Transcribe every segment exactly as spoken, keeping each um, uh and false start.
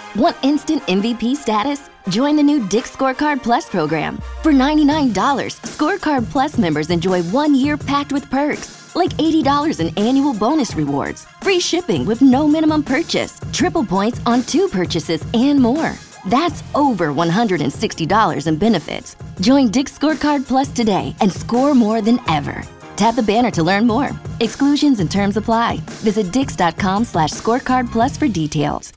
Want instant M V P status? Join the new Dick's Scorecard Plus program. For ninety-nine dollars, Scorecard Plus members enjoy one year packed with perks, like eighty dollars in annual bonus rewards, free shipping with no minimum purchase, triple points on two purchases, and more. That's over one hundred sixty dollars in benefits. Join Dick's Scorecard Plus today and score more than ever. Tap the banner to learn more. Exclusions and terms apply. Visit dix.com slash scorecard plus for details.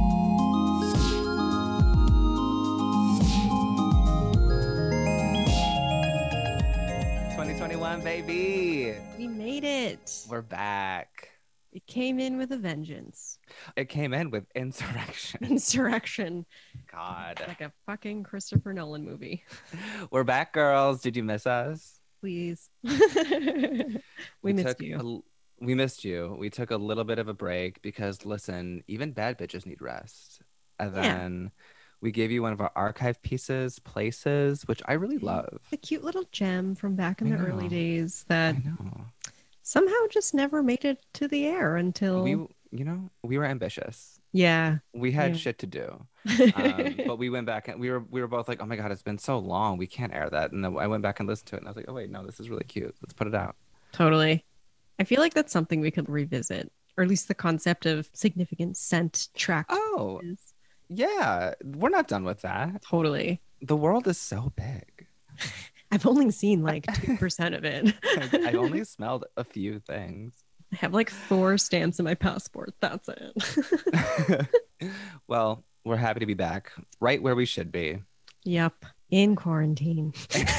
twenty twenty-one, baby. We made it. We're back. It came in with a vengeance. It came in with insurrection. Insurrection. God. Like a fucking Christopher Nolan movie. We're back, girls. Did you miss us? Please. we, we missed you. A, we missed you. We took a little bit of a break because, listen, even bad bitches need rest. And then yeah. we gave you one of our archive pieces, Places, which I really love. A cute little gem from back in I the know. early days that I know. somehow just never made it to the air until... We, you know, we were ambitious. Yeah. We had yeah. shit to do. Um, but we went back and we were we were both like, oh my God, it's been so long. We can't air that. And then I went back and listened to it and I was like, oh wait, no, this is really cute. Let's put it out. Totally. I feel like that's something we could revisit, or at least the concept of significant scent track. Oh, yeah. We're not done with that. Totally. The world is so big. I've only seen like two percent of it. I've only smelled a few things. I have like four stamps in my passport. That's it. Well, we're happy to be back right where we should be. Yep. In quarantine.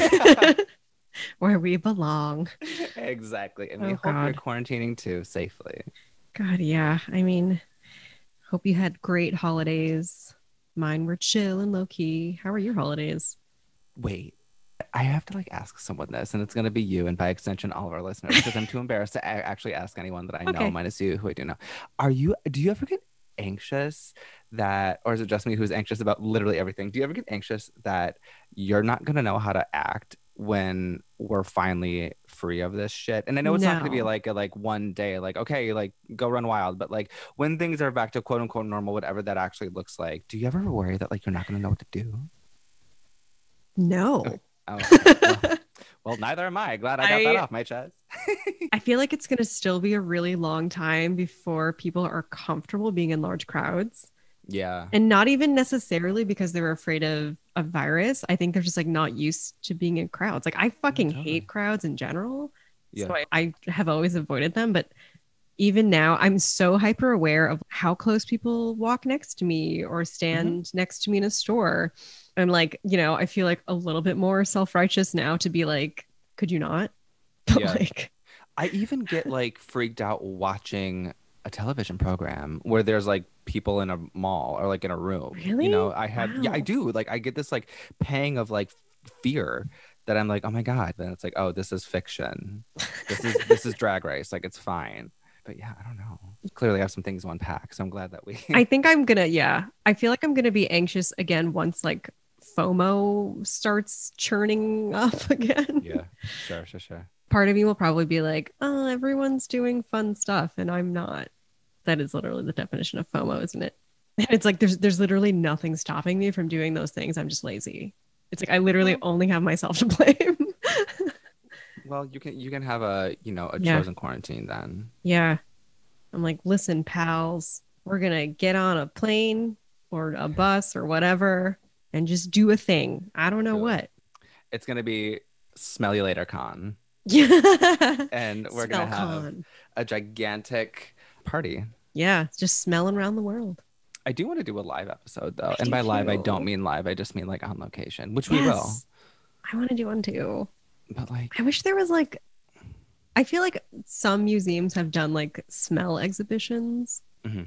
Where we belong. Exactly. And oh, we hope God. you're quarantining too safely. God, yeah. I mean, hope you had great holidays. Mine were chill and low key. How were your holidays? Wait. I have to like ask someone this, and it's going to be you and by extension all of our listeners, because I'm too embarrassed to a- actually ask anyone that I okay. know, minus you, who I do know. Are you, do you ever get anxious that, or is it just me who's anxious about literally everything? Do you ever get anxious that you're not going to know how to act when we're finally free of this shit? And I know it's no. not going to be like a like one day, like, okay, like go run wild. But like when things are back to quote unquote normal, whatever that actually looks like, do you ever worry that like you're not going to know what to do? No. Oh, okay. well, well, neither am I. Glad I got I, that off my chest. I feel like it's going to still be a really long time before people are comfortable being in large crowds. Yeah. And not even necessarily because they're afraid of a virus. I think they're just like not used to being in crowds. Like I fucking totally. hate crowds in general. Yeah. So I, I have always avoided them. But even now, I'm so hyper aware of how close people walk next to me or stand mm-hmm. next to me in a store. I'm like, you know, I feel like a little bit more self-righteous now to be like, could you not? But yeah. like, I even get like freaked out watching a television program where there's like people in a mall or like in a room. Really? You know, I have, wow. yeah, I do. Like I get this like pang of like fear that I'm like, oh my God. Then it's like, oh, this is fiction. This is, this is Drag Race. Like it's fine. But yeah, I don't know. Clearly I have some things to unpack. So I'm glad that we... I think I'm going to, yeah. I feel like I'm going to be anxious again once like FOMO starts churning up again. Yeah, sure, sure, sure. Part of me will probably be like, oh, everyone's doing fun stuff and I'm not. That is literally the definition of FOMO, isn't it? And it's like, there's there's literally nothing stopping me from doing those things. I'm just lazy. It's like, I literally only have myself to blame. Well, you can you can have a, you know, a yeah. chosen quarantine then. Yeah. I'm like, listen, pals, we're going to get on a plane or a bus or whatever and just do a thing. I don't know what. It's going to be Smell You Later Con. Yeah. And we're going to have a gigantic party. Yeah. Just smelling around the world. I do want to do a live episode though. I and by too. live, I don't mean live. I just mean like on location, which yes. we will. I want to do one too. But like, I wish there was like, I feel like some museums have done like smell exhibitions. Mm-hmm.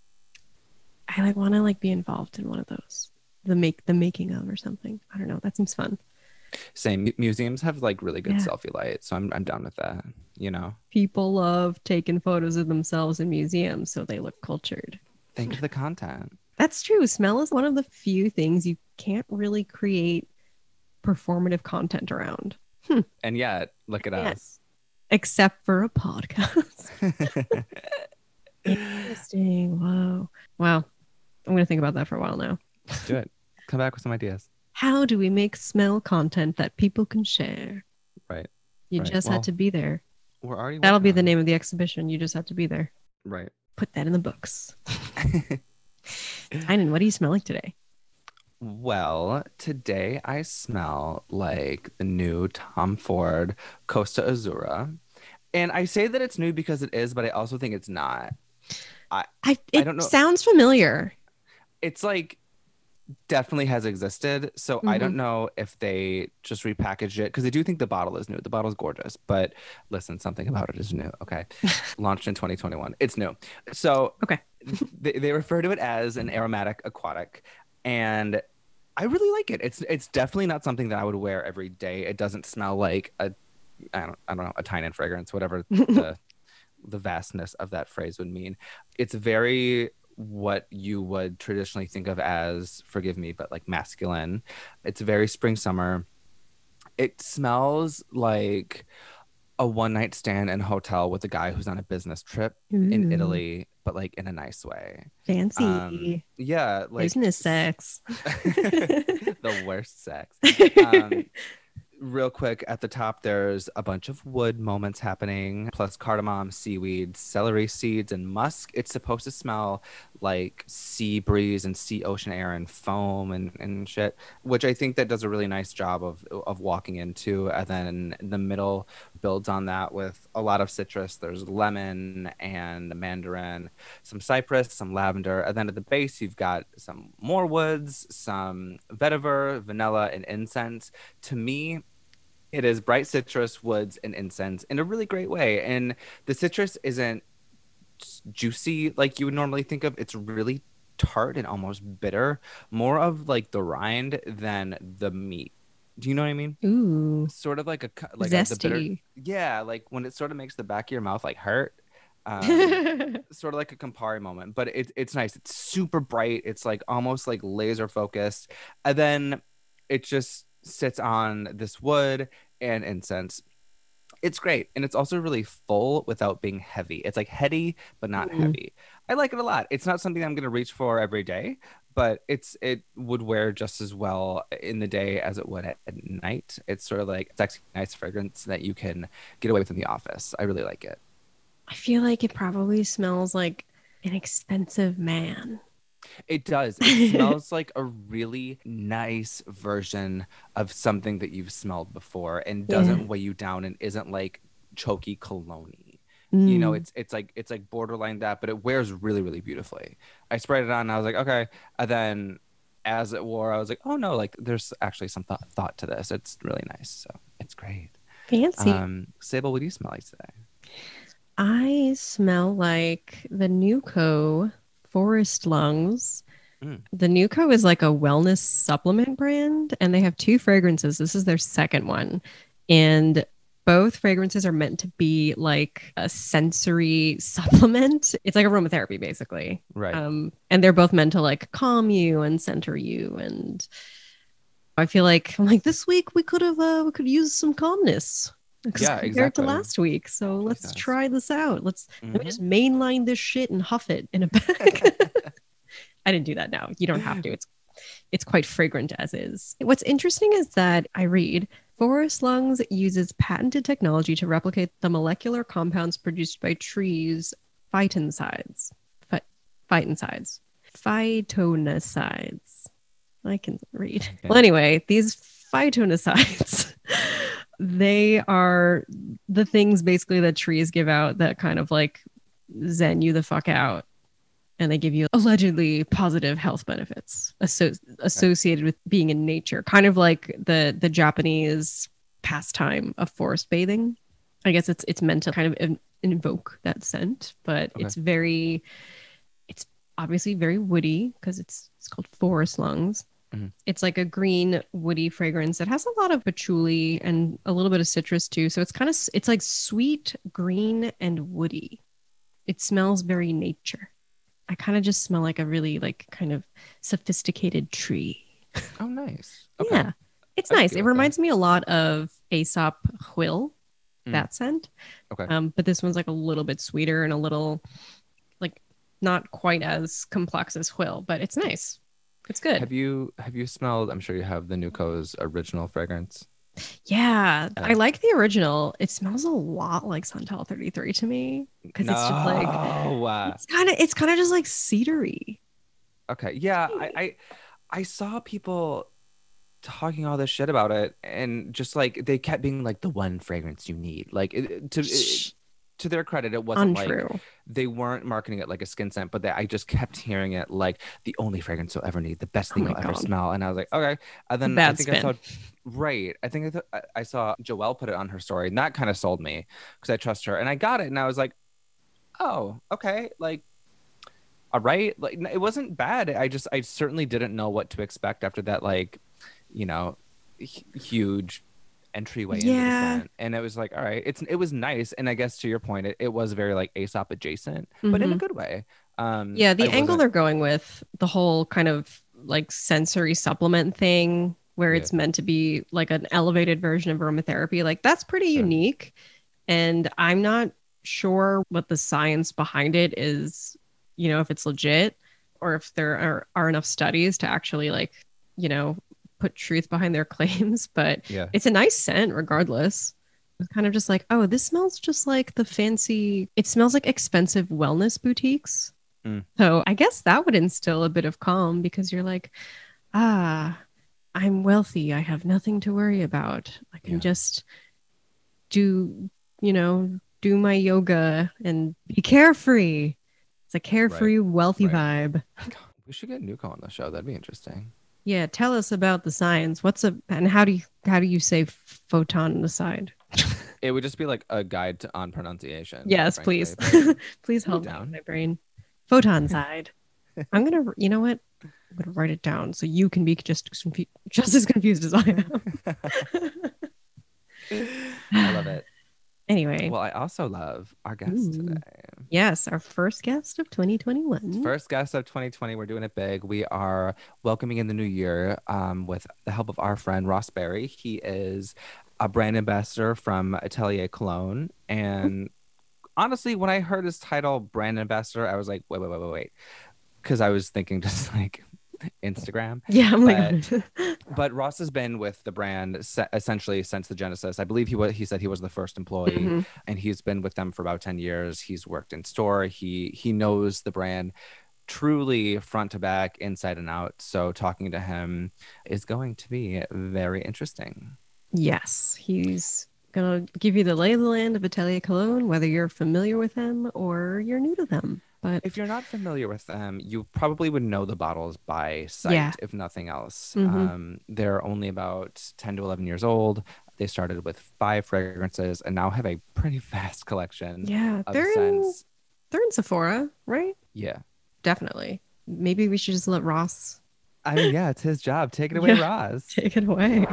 I like want to like be involved in one of those, the make the making of or something. I don't know. That seems fun. Same. Museums have like really good yeah. selfie lights, so I'm I'm down with that. You know, people love taking photos of themselves in museums, so they look cultured. Think of the content. That's true. Smell is one of the few things you can't really create performative content around. Hmm. And yet, look at yeah. us. Except for a podcast. Interesting. Whoa. Wow. I'm going to think about that for a while now. Do it. Come back with some ideas. How do we make smell content that people can share? Right. You right. just well, had to be there. We're already. That'll be the it. name of the exhibition. You just have to be there. Right. Put that in the books. Tynan, what do you smell like today? Well, today I smell like the new Tom Ford Costa Azura. And I say that it's new because it is, but I also think it's not. I, I, it I don't know. Sounds familiar. It's like definitely has existed. So Mm-hmm. I don't know if they just repackaged it because I do think the bottle is new. The bottle's gorgeous, but listen, something about it is new. Okay. Launched in twenty twenty-one. It's new. So okay. they, they refer to it as an aromatic aquatic. And I really like it. It's it's definitely not something that I would wear every day. It doesn't smell like a I don't I don't know, a Tynan fragrance, whatever the the vastness of that phrase would mean. It's very what you would traditionally think of as, forgive me, but like masculine. It's very spring summer. It smells like a one night stand in a hotel with a guy who's on a business trip Ooh. in Italy, but like in a nice way. Fancy. Um, yeah, like business sex. The worst sex. Um, real quick, at the top, there's a bunch of wood moments happening, plus cardamom, seaweed, celery seeds, and musk. It's supposed to smell like sea breeze and sea ocean air and foam and, and shit, which I think that does a really nice job of of walking into. And then the middle builds on that with a lot of citrus. There's lemon and mandarin, some cypress, some lavender. And then at the base, you've got some more woods, some vetiver, vanilla, and incense. To me, it is bright citrus, woods, and incense in a really great way. And the citrus isn't juicy like you would normally think of. It's really tart and almost bitter, more of like the rind than the meat. Do you know what I mean? Ooh, sort of like a like zesty. A, the bitter, yeah, like when it sort of makes the back of your mouth like hurt. Um, sort of like a Campari moment, but it, it's nice. It's super bright. It's like almost like laser focused, and then it just sits on this wood and incense. It's great, and it's also really full without being heavy. It's like heady but not Mm. heavy. I like it a lot. It's not something I'm going to reach for every day, but it's it would wear just as well in the day as it would at, at night. It's sort of like sexy, nice fragrance that you can get away with in the office. I really like it. I feel like it probably smells like an expensive man. It does. It smells like a really nice version of something that you've smelled before and doesn't Yeah. weigh you down and isn't like choky cologne-y. Mm. You know, it's it's like it's like borderline that, but it wears really, really beautifully. I sprayed it on and I was like, okay. And then as it wore, I was like, oh no, like there's actually some thought thought to this. It's really nice. So it's great. Fancy. Um, Sable, what do you smell like today? I smell like the Nuco Forest Lungs. Mm. The Nuco is like a wellness supplement brand, and they have two fragrances. This is their second one. And both fragrances are meant to be like a sensory supplement. It's like aromatherapy, basically. Right. Um, and they're both meant to like calm you and center you. And I feel like I'm like this week we could have uh, we could use some calmness. Yeah, compared exactly. to last week. So let's Jesus. try this out. Let's let me Mhm. just mainline this shit and huff it in a bag. I didn't do that now. You don't have to. It's it's quite fragrant as is. What's interesting is that I read Forest Lungs uses patented technology to replicate the molecular compounds produced by trees' phytoncides. Phy- phytoncides. Phytonicides. I can read. Okay. Well, anyway, these phytonicides, they are the things basically that trees give out that kind of like zen you the fuck out. And they give you allegedly positive health benefits asso- associated with being in nature, kind of like the the Japanese pastime of forest bathing. I guess it's it's meant to kind of in- invoke that scent, but Okay. it's very, it's obviously very woody because it's it's called Forest Lungs. Mhm. It's like a green woody fragrance that has a lot of patchouli and a little bit of citrus too. So it's kind of it's like sweet, green, and woody. It smells very nature. I kind of just smell like a really like kind of sophisticated tree. Oh, nice. Okay. Yeah, it's I nice. feel It that. reminds me a lot of Aesop Quill, Mm. that scent. Okay. Um, but this one's like a little bit sweeter and a little like not quite as complex as Hwyl, but it's nice. It's good. Have you have you smelled? I'm sure you have the Nuco's original fragrance. Yeah, Uh, I like the original. It smells a lot like Santal thirty-three to me because no. it's just like uh, it's kind of it's kind of just like cedary. Okay. Yeah. I, I I saw people talking all this shit about it, and just like they kept being like the one fragrance you need. Like it, to it, to their credit, it wasn't Untrue. like they weren't marketing it like a skin scent, but they, I just kept hearing it like the only fragrance you'll ever need, the best thing Oh my you'll ever God. smell. And I was like, okay. And then Bad I think spin. I saw, right. I think I, th- I saw Joelle put it on her story, and that kind of sold me because I trust her. And I got it, and I was like, oh, okay. Like, all right. Like, it wasn't bad. I just, I certainly didn't know what to expect after that, like, you know, h- huge entryway into the Yeah. scent. And it was like, all right, it's it was nice. And I guess to your point, it, it was very like Aesop adjacent, but in a Mhm. good way. Um Yeah, the I angle wasn't- they're going with, the whole kind of like sensory supplement thing where Yeah. it's meant to be like an elevated version of aromatherapy, like that's pretty Sure. unique. And I'm not sure what the science behind it is, you know, if it's legit or if there are, are enough studies to actually like, you know, put truth behind their claims, but yeah. it's a nice scent regardless. It's kind of just like, oh, this smells just like the fancy, it smells like expensive wellness boutiques. Mm. So I guess that would instill a bit of calm because you're like, ah, I'm wealthy. I have nothing to worry about. I can Yeah. just do, you know, do my yoga and be carefree. It's a carefree, wealthy Right. vibe. We should get Nuko on the show. That'd be interesting. Yeah, tell us about the science. What's a and how do you how do you say photon aside? It would just be like a guide to, on pronunciation. Yes, frankly, please. but- Please Put it help me down. with my brain. Photon side. I'm gonna, you know what? I'm gonna write it down so you can be just as confu- just as confused as I am. I love it. Anyway, Well, I also love our guest Ooh. today. yes, our first guest of twenty twenty-one. First guest of twenty twenty. We're doing it big. We are welcoming in the new year um, with the help of our friend Ross Berry. He is a brand ambassador from Atelier Cologne. And honestly, when I heard his title, brand ambassador, I was like, wait, wait, wait, wait, wait. Because I was thinking just like Instagram. Yeah, I'm But- like, But Ross has been with the brand se- essentially since the genesis. I believe he was. He said he was the first employee, Mhm. and he's been with them for about ten years. He's worked in store. He he knows the brand truly front to back, inside and out. So talking to him is going to be very interesting. yes, he's gonna give you the lay of the land of Atelier Cologne, whether you're familiar with them or you're new to them. But If you're not familiar with them, you probably would know the bottles by sight, Yeah. if nothing else. Mhm. Um, they're only about ten to eleven years old. They started with five fragrances and now have a pretty vast collection yeah, of they're in, scents. they're in Sephora, right? Yeah. Definitely. Maybe we should just let Ross I mean, yeah, it's his job. Take it away, Yeah. Ross. take it away.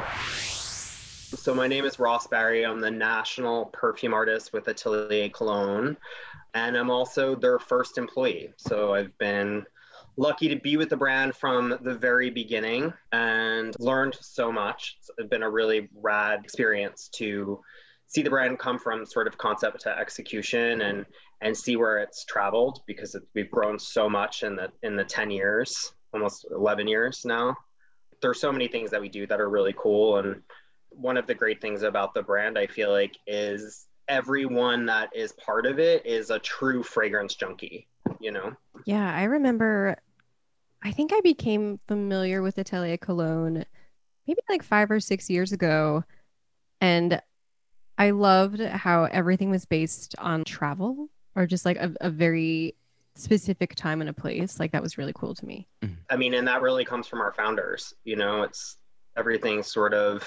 So my name is Ross Barry. I'm the national perfume artist with Atelier Cologne, and I'm also their first employee. So I've been lucky to be with the brand from the very beginning and learned so much. It's been a really rad experience to see the brand come from sort of concept to execution and and see where it's traveled, because it, we've grown so much in the in the ten years, almost eleven years now. There's so many things that we do that are really cool, and one of the great things about the brand, I feel like, is everyone that is part of it is a true fragrance junkie, you know? Yeah, I remember, I think I became familiar with Atelier Cologne maybe like five or six years ago. And I loved how everything was based on travel or just like a, a very specific time and a place. Like that was really cool to me. I mean, and that really comes from our founders, you know, it's everything sort of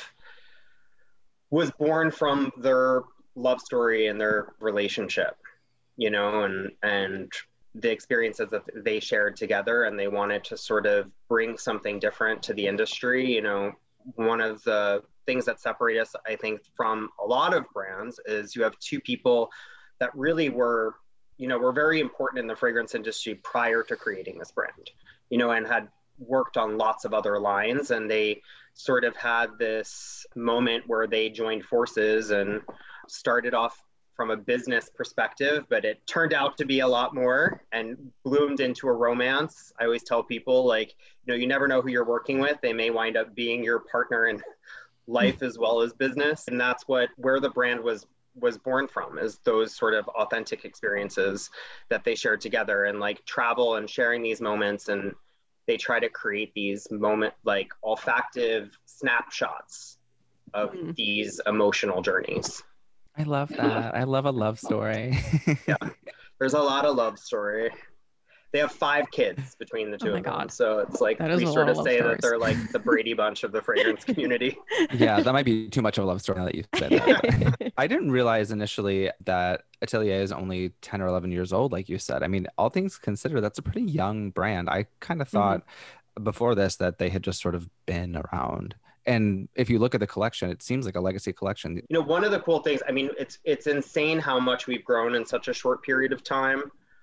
was born from their love story and their relationship, you know, and, and the experiences that they shared together, and they wanted to sort of bring something different to the industry. You know, one of the things that separate us, I think, from a lot of brands is you have two people that really were, you know, were very important in the fragrance industry prior to creating this brand, you know, and had worked on lots of other lines, and they sort of had this moment where they joined forces and started off from a business perspective, but it turned out to be a lot more and bloomed into a romance. I always tell people, like, you know, you never know who you're working with. They may wind up being your partner in life as well as business. And that's what, where the brand was was born from, is those sort of authentic experiences that they shared together, and like travel and sharing these moments. And they try to create these moment, like olfactive snapshots of mm. these emotional journeys. I love that. I love a love story. Yeah, there's a lot of love story. They have five kids between the two oh of them. God. So it's like, we sort of say that they're like the Brady Bunch of the fragrance community. Yeah, that might be too much of a love story now that you said that. I didn't realize initially that Atelier is only ten or eleven years old, like you said. I mean, all things considered, that's a pretty young brand. I kind of thought mm-hmm. before this that they had just sort of been around. And if you look at the collection, it seems like a legacy collection. You know, one of the cool things, I mean, it's it's insane how much we've grown in such a short period of time.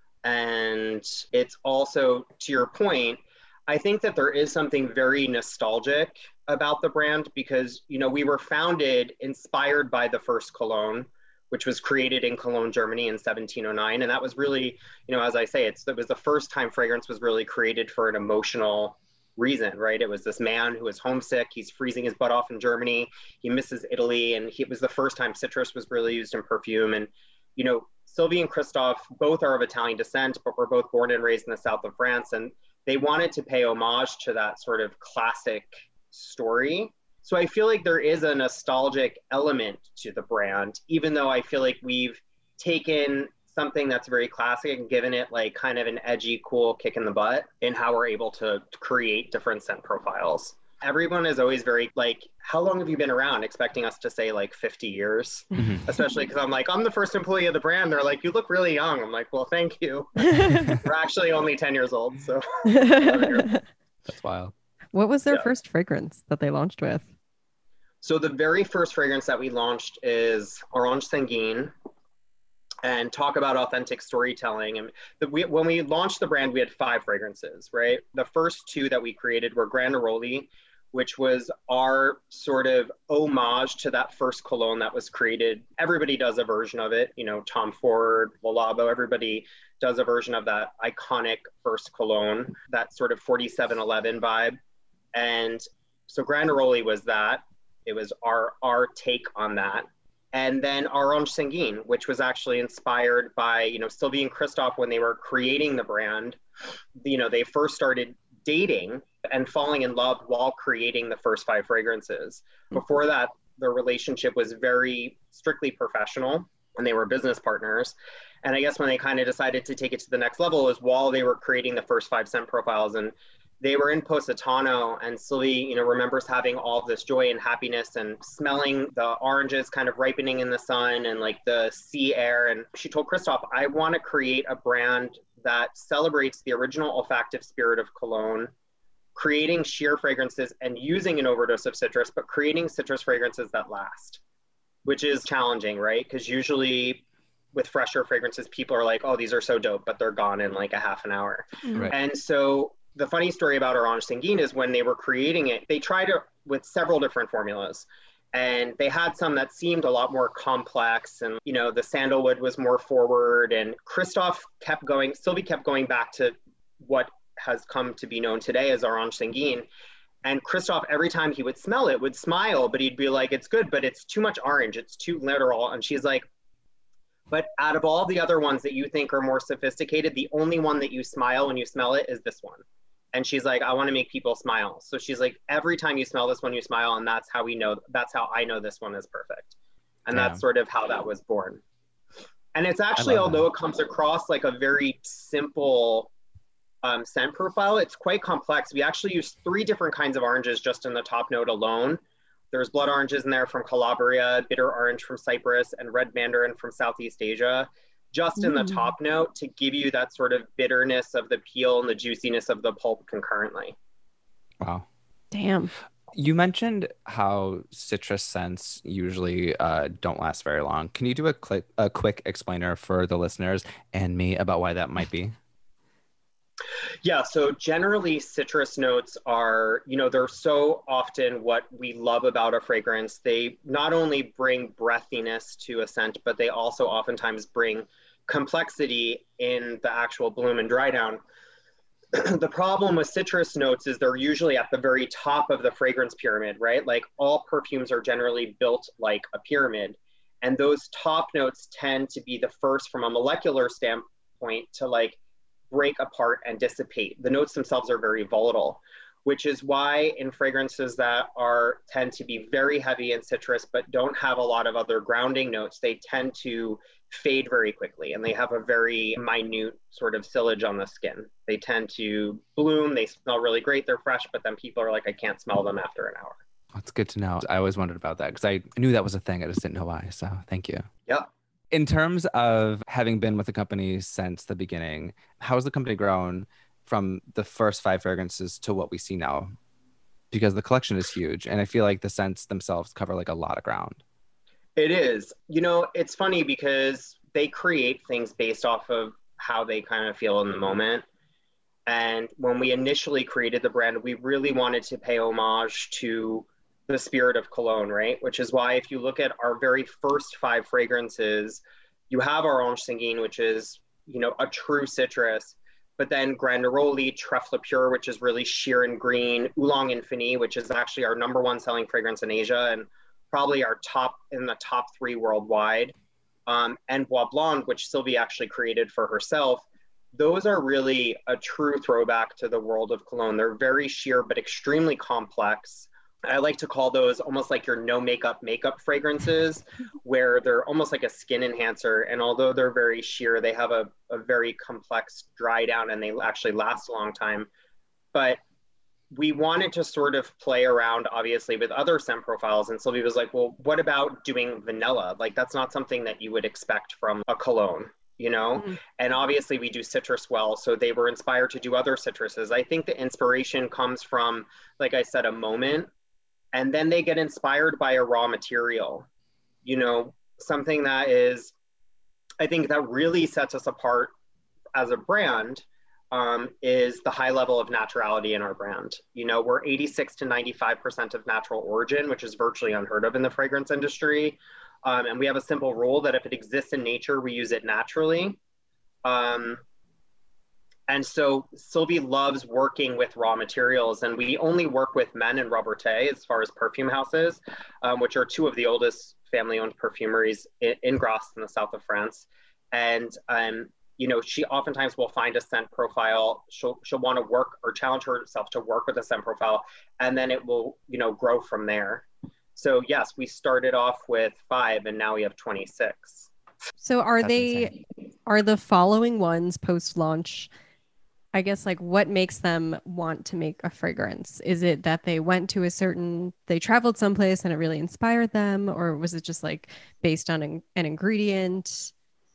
And it's also, to your point, I think that there is something very nostalgic about the brand because, you know, we were founded inspired by the first cologne, which was created in Cologne, Germany in seventeen oh nine. And that was really, you know, as I say, it's, it was the first time fragrance was really created for an emotional reason, right? It was this man who was homesick. He's freezing his butt off in Germany. He misses Italy. And he, it was the first time citrus was really used in perfume. And, you know, Sylvie and Christophe both are of Italian descent, but were both born and raised in the south of France. And they wanted to pay homage to that sort of classic story. So I feel like there is a nostalgic element to the brand, even though I feel like we've taken something that's very classic and given it like kind of an edgy, cool kick in the butt in how we're able to create different scent profiles. Everyone is always very like, how long have you been around? Expecting us to say like fifty years, mm-hmm. especially because I'm like, I'm the first employee of the brand. They're like, you look really young. I'm like, well, thank you. We're actually only ten years old. So that's wild. What was their yeah. first fragrance that they launched with? So the very first fragrance that we launched is Orange Sanguine. And talk about authentic storytelling. And the, we, when we launched the brand, we had five fragrances, right? The first two that we created were Grandieroli, which was our sort of homage to that first cologne that was created. Everybody does a version of it. You know, Tom Ford, Le Labo, everybody does a version of that iconic first cologne, that sort of forty-seven eleven vibe. And so Grandieroli was that. It was our, our take on that. And then Orange Sanguine, which was actually inspired by, you know, Sylvie and Christophe when they were creating the brand. You know, they first started dating and falling in love while creating the first five fragrances. Before that, their relationship was very strictly professional and they were business partners. And I guess when they kind of decided to take it to the next level is while they were creating the first five scent profiles, and they were in Positano, and Sylvie, you know, remembers having all of this joy and happiness and smelling the oranges kind of ripening in the sun and like the sea air. And she told Christophe, I want to create a brand that celebrates the original olfactive spirit of cologne, creating sheer fragrances and using an overdose of citrus, but creating citrus fragrances that last, which is challenging, right? Because usually with fresher fragrances, people are like, oh, these are so dope, but they're gone in like a half an hour. Right. And so the funny story about Orange Sanguine is when they were creating it, they tried it with several different formulas. And they had some that seemed a lot more complex. And, you know, the sandalwood was more forward. And Christophe kept going, Sylvie kept going back to what has come to be known today as Orange Sanguine. And Christophe, every time he would smell it, would smile, but he'd be like, it's good, but it's too much orange. It's too literal. And she's like, but out of all the other ones that you think are more sophisticated, the only one that you smile when you smell it is this one. And she's like, I want to make people smile. So she's like, every time you smell this one, you smile. And that's how we know, that's how I know this one is perfect. And Yeah. that's sort of how that was born. And it's actually, although that. it comes across like a very simple um, scent profile, it's quite complex. We actually use three different kinds of oranges just in the top note alone. There's blood oranges in there from Calabria, bitter orange from Cyprus, and red mandarin from Southeast Asia, just in the top note to give you that sort of bitterness of the peel and the juiciness of the pulp concurrently. Wow. Damn. You mentioned how citrus scents usually uh, don't last very long. Can you do a, cl- a quick explainer for the listeners and me about why that might be? Yeah, so generally citrus notes are, you know, they're so often what we love about a fragrance. They not only bring breathiness to a scent, but they also oftentimes bring complexity in the actual bloom and dry down. The problem with citrus notes is they're usually at the very top of the fragrance pyramid, right? Like all perfumes are generally built like a pyramid. And those top notes tend to be the first from a molecular standpoint to like break apart and dissipate. The notes themselves are very volatile, which is why in fragrances that are tend to be very heavy in citrus but don't have a lot of other grounding notes, they tend to fade very quickly and they have a very minute sort of sillage on the skin. They tend to bloom, they smell really great, they're fresh, but then people are like, I can't smell them after an hour. That's good to know. I always wondered about that because I knew that was a thing. I just didn't know why. So thank you. Yeah. In terms of having been with the company since the beginning, how has the company grown from the first five fragrances to what we see now? Because the collection is huge and I feel like the scents themselves cover like a lot of ground. It is. You know, it's funny because they create things based off of how they kind of feel in the moment. And when we initially created the brand, we really wanted to pay homage to the spirit of cologne, right? Which is why if you look at our very first five fragrances, you have our Orange Sanguine, which is, you know, a true citrus, but then Grand Neroli, Trèfle Pure, which is really sheer and green, Oolong Infini, which is actually our number one selling fragrance in Asia and probably our top in the top three worldwide, um, and Bois Blanc, which Sylvie actually created for herself. Those are really a true throwback to the world of cologne. They're very sheer, but extremely complex. I like to call those almost like your no makeup makeup fragrances, where they're almost like a skin enhancer. And although they're very sheer, they have a, a very complex dry down and they actually last a long time. But we wanted to sort of play around, obviously, with other scent profiles. And Sylvie was like, well, what about doing vanilla? Like, that's not something that you would expect from a cologne, you know? Mm-hmm. And obviously we do citrus well. So they were inspired to do other citruses. I think the inspiration comes from, like I said, a moment. And then they get inspired by a raw material, you know, something that is, I think that really sets us apart as a brand um, is the high level of naturality in our brand. You know, we're eighty-six to ninety-five percent of natural origin, which is virtually unheard of in the fragrance industry. Um, and we have a simple rule that if it exists in nature, we use it naturally. Um, And so Sylvie loves working with raw materials, and we only work with Men and Robertet as far as perfume houses, um, which are two of the oldest family-owned perfumeries in, in Grasse in the south of France. And, um, you know, she oftentimes will find a scent profile. She'll, she'll want to work or challenge herself to work with a scent profile, and then it will, you know, grow from there. So yes, we started off with five and now we have twenty-six. So are That's they, insane. are the following ones post-launch, I guess, like what makes them want to make a fragrance? Is it that they went to a certain, they traveled someplace and it really inspired them? Or was it just like based on an, an ingredient?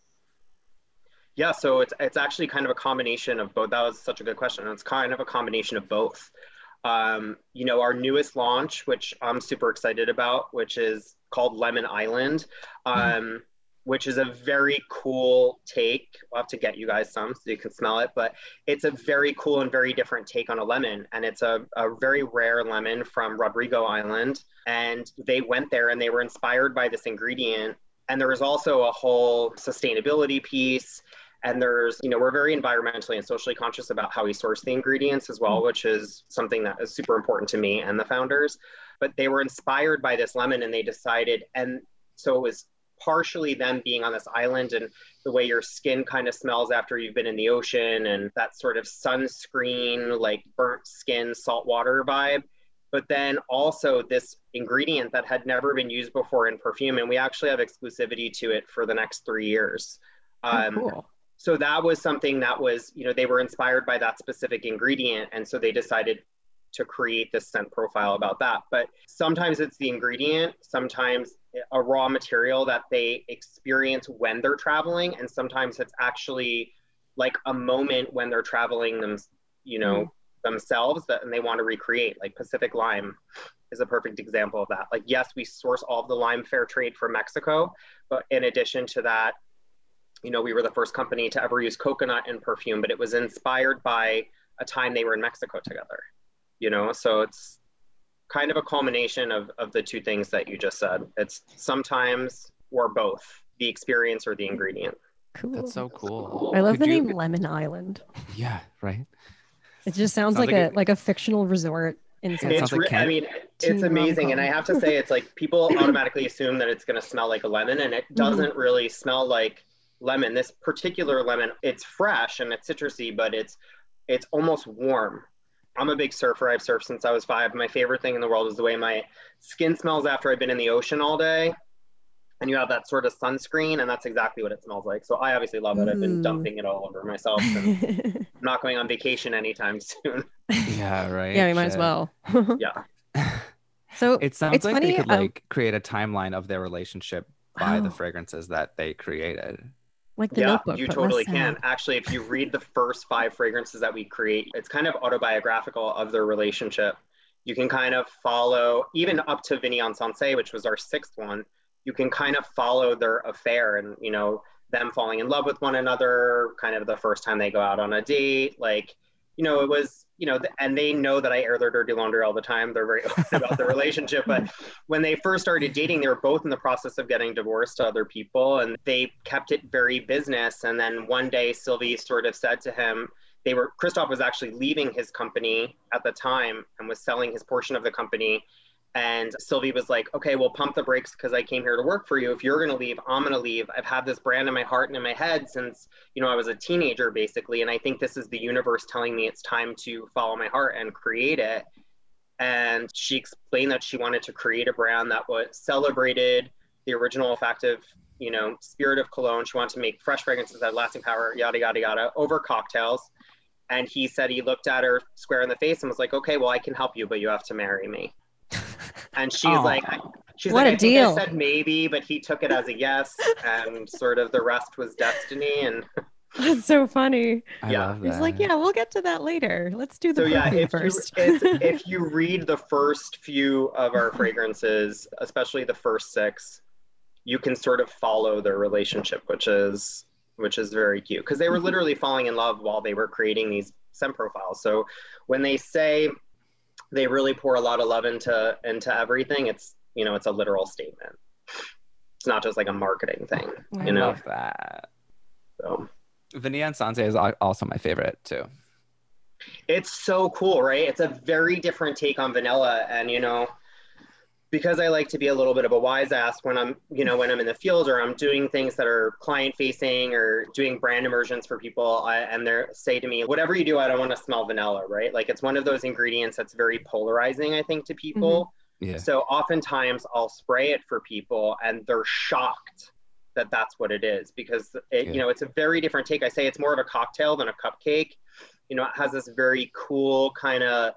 Yeah, so it's it's actually kind of a combination of both. That was such a good question. It's kind of a combination of both. Um, you know, our newest launch, which I'm super excited about, which is called Lemon Island. Um, mm. which is a very cool take. I'll have to get you guys some so you can smell it, but it's a very cool and very different take on a lemon. And it's a, a very rare lemon from Rodrigo Island. And they went there and they were inspired by this ingredient. And there was also a whole sustainability piece. And there's, you know, we're very environmentally and socially conscious about how we source the ingredients as well, which is something that is super important to me and the founders. But they were inspired by this lemon and they decided, and so it was partially them being on this island and the way your skin kind of smells after you've been in the ocean and that sort of sunscreen, like burnt skin, saltwater vibe. But then also this ingredient that had never been used before in perfume. And we actually have exclusivity to it for the next three years. Um, oh, cool. So that was something that was, you know, they were inspired by that specific ingredient. And so they decided to create this scent profile about that. But sometimes it's the ingredient, sometimes a raw material that they experience when they're traveling. And sometimes it's actually like a moment when they're traveling them, you know, mm. themselves that, and they want to recreate. Like Pacific Lime is a perfect example of that. Like, yes, we source all of the lime fair trade from Mexico, but in addition to that, You know, we were the first company to ever use coconut in perfume, but it was inspired by a time they were in Mexico together, you know? So it's kind of a culmination of, of the two things that you just said. It's sometimes or both, the experience or the ingredient. Cool. That's so cool. I love Could the you- name Lemon Island. Yeah, right. It just sounds, Sounds like, like a it- like a fictional resort in San It It's sounds like re- Kent. I mean, Teen it's amazing. And I rom-com. have to say, it's like people automatically assume that it's going to smell like a lemon, and it doesn't really smell like lemon. This particular lemon, it's fresh and it's citrusy, but it's it's almost warm. I'm a big surfer. I've surfed since I was five. My favorite thing in the world is the way my skin smells after I've been in the ocean all day. And you have that sort of sunscreen, and that's exactly what it smells like. So I obviously love it. I've been Ooh. dumping it all over myself. And I'm not going on vacation anytime soon. Yeah, right. Yeah, we might as Shit. well. Yeah. So It sounds it's like funny, they could um, like create a timeline of their relationship by the Oh. fragrances that they created. like the Yeah, Notebook, you but totally less can. sad. Actually, if you read the first five fragrances that we create, it's kind of autobiographical of their relationship. You can kind of follow, even up to Vigneon Sensé, which was our sixth one, you can kind of follow their affair and, you know, them falling in love with one another, kind of the first time they go out on a date. Like, you know, it was, you know, and they know that I air their dirty laundry all the time. They're very open about their relationship. But when they first started dating, they were both in the process of getting divorced to other people, and they kept it very business. And then one day, Sylvie sort of said to him, they were, Christoph was actually leaving his company at the time and was selling his portion of the company. And Sylvie was like, okay, well, pump the brakes because I came here to work for you. If you're going to leave, I'm going to leave. I've had this brand in my heart and in my head since, you know, I was a teenager, basically. And I think this is the universe telling me it's time to follow my heart and create it. And she explained that she wanted to create a brand that was celebrated the original olfactive, you know, spirit of cologne. She wanted to make fresh fragrances that had lasting power, yada, yada, yada, over cocktails. And he said he looked at her square in the face and was like, okay, well, I can help you, but you have to marry me. And she's Aw. like, she's What like, a I think deal. I said maybe, but he took it as a yes, and sort of the rest was destiny. And That's so funny. I Yeah. love He's that. like, yeah, we'll get to that later. Let's do the so yeah, perfume if you, first. if, if you read the first few of our fragrances, especially the first six, you can sort of follow their relationship, which is which is very cute, because they were literally falling in love while they were creating these scent profiles. So when they say they really pour a lot of love into into everything, it's, you know, it's a literal statement. It's not just like a marketing thing, I you know. love that. So Vigneon Sensé is al- also my favorite too. it's so cool, right? It's a very different take on vanilla. And, you know, because I like to be a little bit of a wise ass when I'm, you know, when I'm in the field or I'm doing things that are client facing or doing brand immersions for people, I, and they say to me, whatever you do, I don't want to smell vanilla, right? Like, it's one of those ingredients that's very polarizing, I think, to people. Yeah. So oftentimes I'll spray it for people and they're shocked that that's what it is, because it, Yeah. you know, it's a very different take. I say it's more of a cocktail than a cupcake. You know, it has this very cool kind of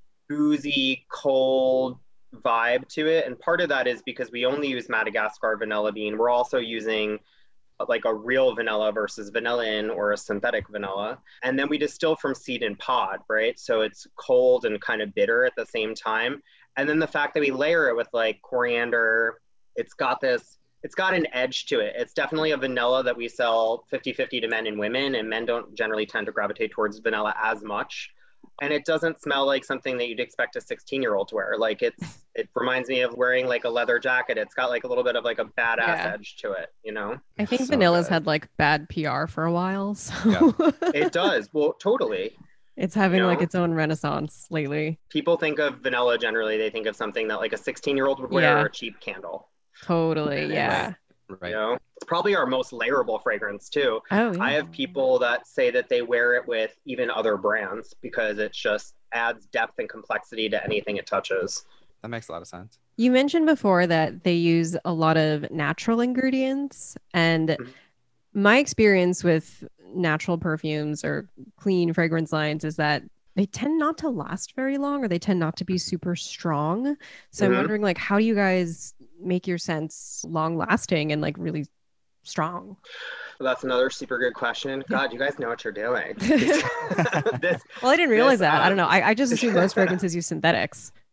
boozy, cold vibe to it. And part of that is because we only use Madagascar vanilla bean. We're also using like a real vanilla versus vanillin or a synthetic vanilla. And then we distill from seed and pod, right? So it's cold and kind of bitter at the same time. And then the fact that we layer it with like coriander, it's got this, it's got an edge to it. It's definitely a vanilla that we sell fifty-fifty to men and women, and men don't generally tend to gravitate towards vanilla as much. And it doesn't smell like something that you'd expect a sixteen year old to wear. Like, it's, it reminds me of wearing like a leather jacket. It's got like a little bit of like a badass Yeah. edge to it, you know? I think So Vanilla's good. had like bad P R for a while. So Yeah. It does. Well, totally. it's having You like know? its own renaissance lately. People think of vanilla generally, they think of something that like a sixteen year old would wear, Yeah. or a cheap candle. Totally. Yeah. Right. You know, it's probably our most layerable fragrance too. Oh, yeah. I have people that say that they wear it with even other brands because it just adds depth and complexity to anything it touches. That makes a lot of sense. You mentioned before that they use a lot of natural ingredients. And Mhm. my experience with natural perfumes or clean fragrance lines is that they tend not to last very long, or they tend not to be super strong. So I'm Mhm. wondering, like, how do you guys make your scents long lasting and like really strong? So that's another super good question. God, you guys know what you're doing. Well, this, I didn't realize This, that. I um, don't know. I, I just assume most fragrances use synthetics.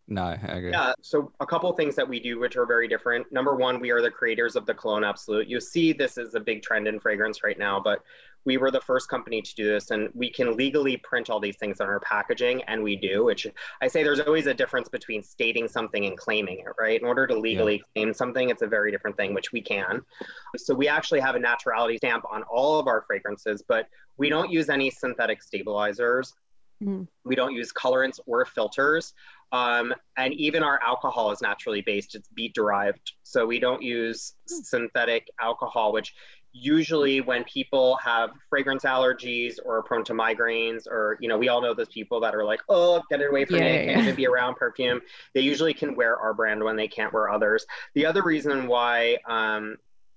No, I agree. Yeah, so a couple things that we do which are very different. Number one, we are the creators of the Cologne Absolute. You see this is a big trend in fragrance right now, but we were the first company to do this, and we can legally print all these things on our packaging, and we do, which I say there's always a difference between stating something and claiming it, right? In order to legally yeah. claim something, it's a very different thing, which we can. So we actually have a naturality stamp on all of our fragrances, but we don't use any synthetic stabilizers. Mm. We don't use colorants or filters. Um, and even our alcohol is naturally based. It's beet derived. So we don't use mm. synthetic alcohol, which usually when people have fragrance allergies or are prone to migraines, or, you know, we all know those people that are like, oh, get it away from yeah, me. I yeah. can't even be around perfume. They usually can wear our brand when they can't wear others. The other reason why, um,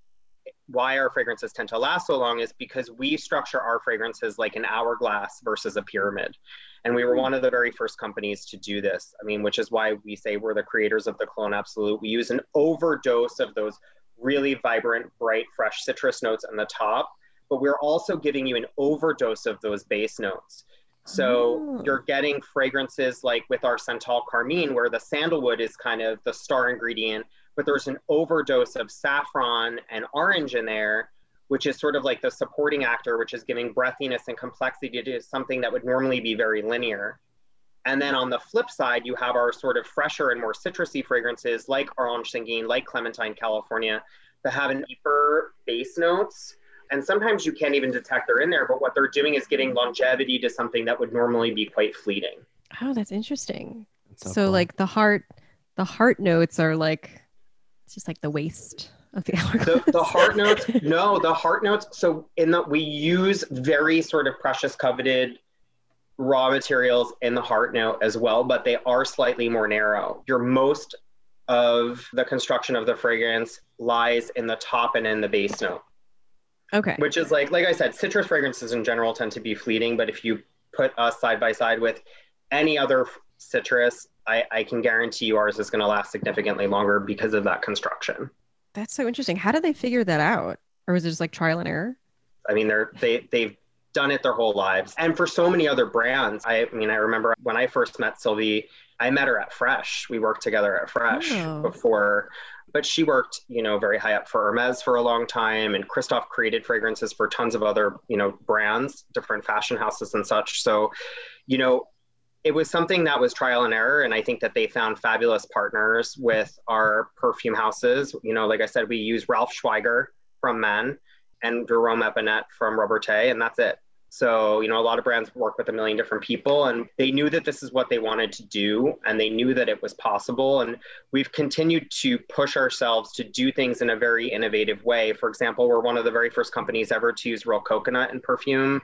why our fragrances tend to last so long is because we structure our fragrances like an hourglass versus a pyramid. And we were one of the very first companies to do this. I mean, which is why we say we're the creators of the Cologne Absolute. We use an overdose of those really vibrant, bright, fresh citrus notes on the top, but we're also giving you an overdose of those base notes. So oh. you're getting fragrances like with our Santal Carmine, where the sandalwood is kind of the star ingredient, but there's an overdose of saffron and orange in there, which is sort of like the supporting actor, which is giving breathiness and complexity to something that would normally be very linear. And then on the flip side, you have our sort of fresher and more citrusy fragrances like Orange Sanguine, like Clementine California, that have an deeper base notes. And sometimes you can't even detect they're in there, but what they're doing is giving longevity to something that would normally be quite fleeting. Oh, that's interesting. That's so so cool. Like the heart, the heart notes are like, it's just like the waist of the hourglass. The, the heart notes, no, the heart notes. So in the, we use very sort of precious, coveted raw materials in the heart note as well, but they are slightly more narrow. Your most of the construction of the fragrance lies in the top and in the base note. Okay. Which is like, like I said, citrus fragrances in general tend to be fleeting, but if you put us side by side with any other citrus, I, I can guarantee you ours is going to last significantly longer because of that construction. That's so interesting. How did they figure that out? Or was it just like trial and error? I mean, they're, they, they've done it their whole lives. And for so many other brands, I, I mean, I remember when I first met Sylvie, I met her at Fresh. We worked together at Fresh oh. before, but she worked, you know, very high up for Hermes for a long time. And Christophe created fragrances for tons of other, you know, brands, different fashion houses and such. So, you know, it was something that was trial and error. And I think that they found fabulous partners with our perfume houses. You know, like I said, we use Ralph Schweiger from Men and Jerome Epinette from Robertet, and that's it. So, you know, a lot of brands work with a million different people, and they knew that this is what they wanted to do, and they knew that it was possible. And we've continued to push ourselves to do things in a very innovative way. For example, we're one of the very first companies ever to use real coconut in perfume.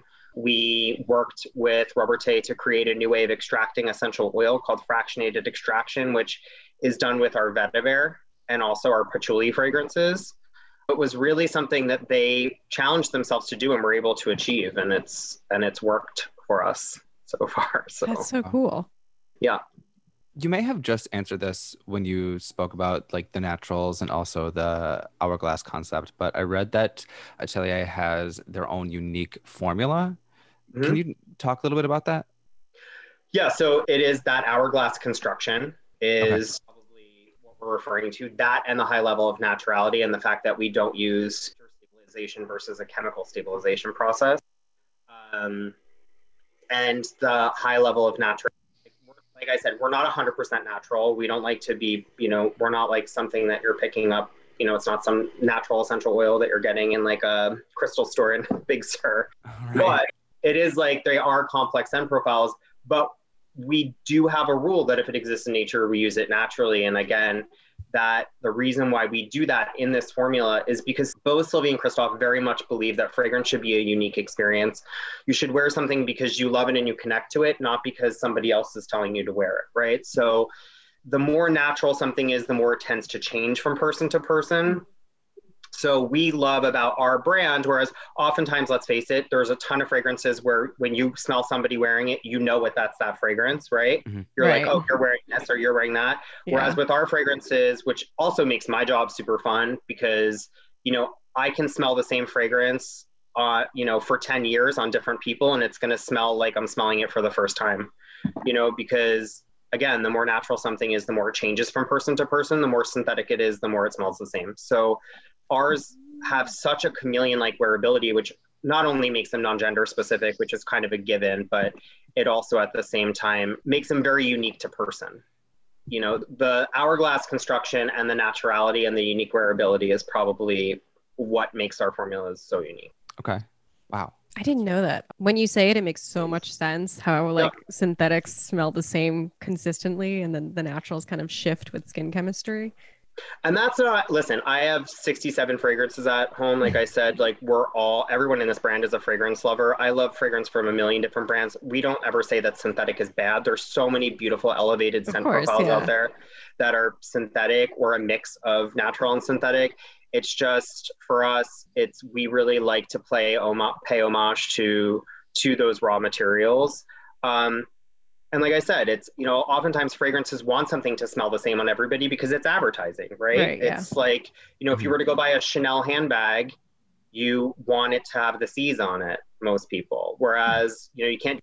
We worked with Robertet to create a new way of extracting essential oil called fractionated extraction, which is done with our vetiver and also our patchouli fragrances. It was really something that they challenged themselves to do and were able to achieve, and it's and it's worked for us so far. So that's so cool. Yeah. You may have just answered this when you spoke about like the naturals and also the hourglass concept, but I read that Atelier has their own unique formula. Mm-hmm. Can you talk a little bit about that? Yeah, so it is that hourglass construction is Okay. probably what we're referring to, that and the high level of naturality and the fact that we don't use stabilization versus a chemical stabilization process. Um, and the high level of natural. Like I said, we're not one hundred percent natural. We don't like to be, you know, we're not like something that you're picking up, you know, it's not some natural essential oil that you're getting in like a crystal store in Big Sur. Right. But it is like they are complex scent profiles, but we do have a rule that if it exists in nature, we use it naturally. And again, that the reason why we do that in this formula is because both Sylvie and Christophe very much believe that fragrance should be a unique experience. You should wear something because you love it and you connect to it, not because somebody else is telling you to wear it, right? So the more natural something is, the more it tends to change from person to person. So we love about our brand, whereas oftentimes, let's face it, there's a ton of fragrances where when you smell somebody wearing it, you know what that's that fragrance, right? Mm-hmm. You're right. like, oh, you're wearing this or you're wearing that. Yeah. Whereas with our fragrances, which also makes my job super fun because, you know, I can smell the same fragrance, uh, you know, for ten years on different people, and it's going to smell like I'm smelling it for the first time, you know, because again, the more natural something is, the more it changes from person to person. The more synthetic it is, the more it smells the same. So ours have such a chameleon-like wearability, which not only makes them non-gender specific, which is kind of a given, but it also at the same time makes them very unique to person. You know, the hourglass construction and the naturality and the unique wearability is probably what makes our formulas so unique. Okay. Wow. I didn't know that. When you say it, it makes so much sense how like yeah. synthetics smell the same consistently and then the naturals kind of shift with skin chemistry. And that's not, listen, I have sixty-seven fragrances at home. Like I said, like we're all, everyone in this brand is a fragrance lover. I love fragrance from a million different brands. We don't ever say that synthetic is bad. There's so many beautiful elevated scent course, profiles yeah. out there that are synthetic or a mix of natural and synthetic. It's just for us, it's, we really like to play, om- pay homage to, to those raw materials. Um, And like I said, it's, you know, oftentimes fragrances want something to smell the same on everybody because it's advertising, right? right yeah. It's like, you know, if you were to go buy a Chanel handbag, you want it to have the C's on it, most people. Whereas, you know, you can't,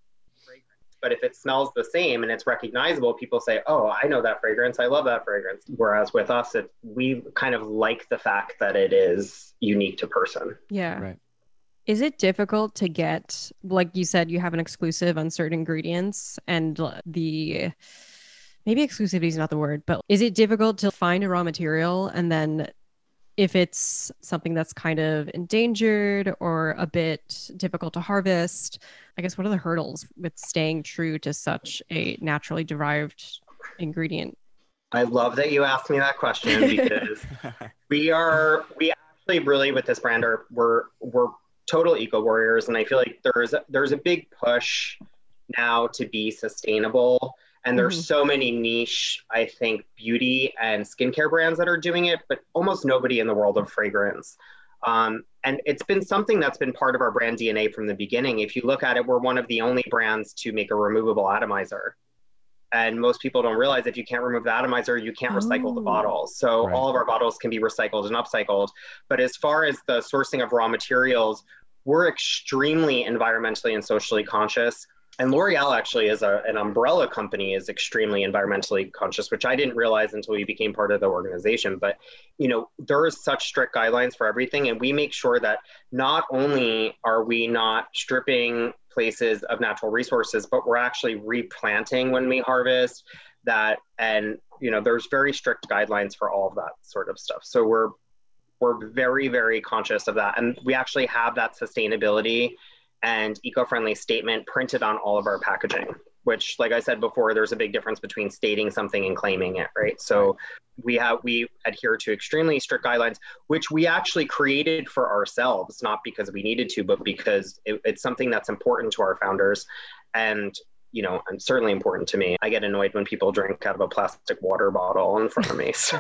but if it smells the same and it's recognizable, people say, oh, I know that fragrance. I love that fragrance. Whereas with us, it, we kind of like the fact that it is unique to person. Yeah. Right. Is it difficult to get, like you said, you have an exclusive on certain ingredients and the, maybe exclusivity is not the word, but is it difficult to find a raw material and then if it's something that's kind of endangered or a bit difficult to harvest, I guess what are the hurdles with staying true to such a naturally derived ingredient? I love that you asked me that question because we are, we actually really with this brand are, we're, we're, total eco warriors. And I feel like there's, there's a big push now to be sustainable. And there's mm-hmm. so many niche, I think, beauty and skincare brands that are doing it, but almost nobody in the world of fragrance. Um, and it's been something that's been part of our brand D N A from the beginning. If you look at it, we're one of the only brands to make a removable atomizer. And most people don't realize if you can't remove the atomizer, you can't recycle oh. the bottles. So right. all of our bottles can be recycled and upcycled. But as far as the sourcing of raw materials, we're extremely environmentally and socially conscious. And L'Oreal actually is a, an umbrella company is extremely environmentally conscious, which I didn't realize until we became part of the organization. But, you know, there are such strict guidelines for everything. And we make sure that not only are we not stripping places of natural resources, but we're actually replanting when we harvest that. And, you know, there's very strict guidelines for all of that sort of stuff. So we're, we're very, very conscious of that. And we actually have that sustainability and eco-friendly statement printed on all of our packaging, which, like I said before, there's a big difference between stating something and claiming it, right? So we have, we adhere to extremely strict guidelines, which we actually created for ourselves, not because we needed to, but because it, it's something that's important to our founders. And, you know, and certainly important to me. I get annoyed when people drink out of a plastic water bottle in front of me. So.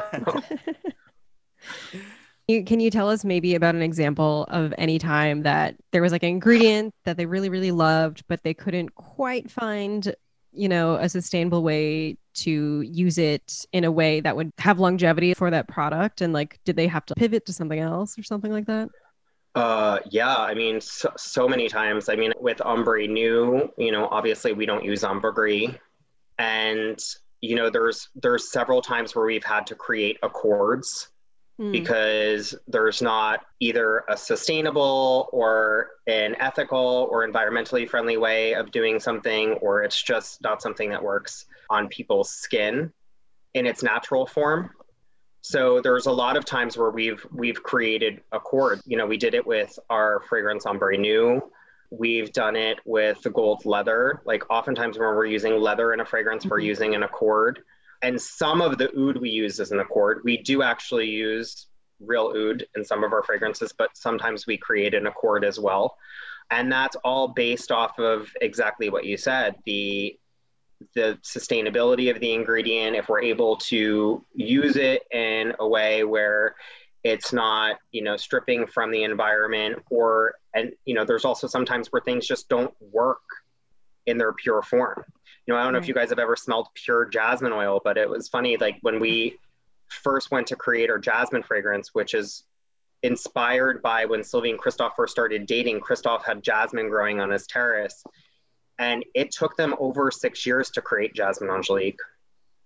You, can you tell us maybe about an example of any time that there was like an ingredient that they really, really loved, but they couldn't quite find, you know, a sustainable way to use it in a way that would have longevity for that product? And like, did they have to pivot to something else or something like that? Uh, yeah, I mean, so, so many times. I mean, with Ombre New, you know, obviously we don't use ambergris. And, you know, there's there's several times where we've had to create accords because there's not either a sustainable or an ethical or environmentally friendly way of doing something, or it's just not something that works on people's skin in its natural form. So there's a lot of times where we've we've created accord. You know, we did it with our fragrance Ombre New. We've done it with the gold leather. Like oftentimes when we're using leather in a fragrance, we're using an accord. And some of the oud we use as an accord. We do actually use real oud in some of our fragrances, but sometimes we create an accord as well. And that's all based off of exactly what you said, the the sustainability of the ingredient, if we're able to use it in a way where it's not, you know, stripping from the environment, or, and, you know, there's also sometimes where things just don't work in their pure form. You know, I don't know right. if you guys have ever smelled pure jasmine oil, but it was funny, like when we first went to create our jasmine fragrance, which is inspired by when Sylvie and Christophe first started dating. Christophe had jasmine growing on his terrace, and it took them over six years to create Jasmine Angelique.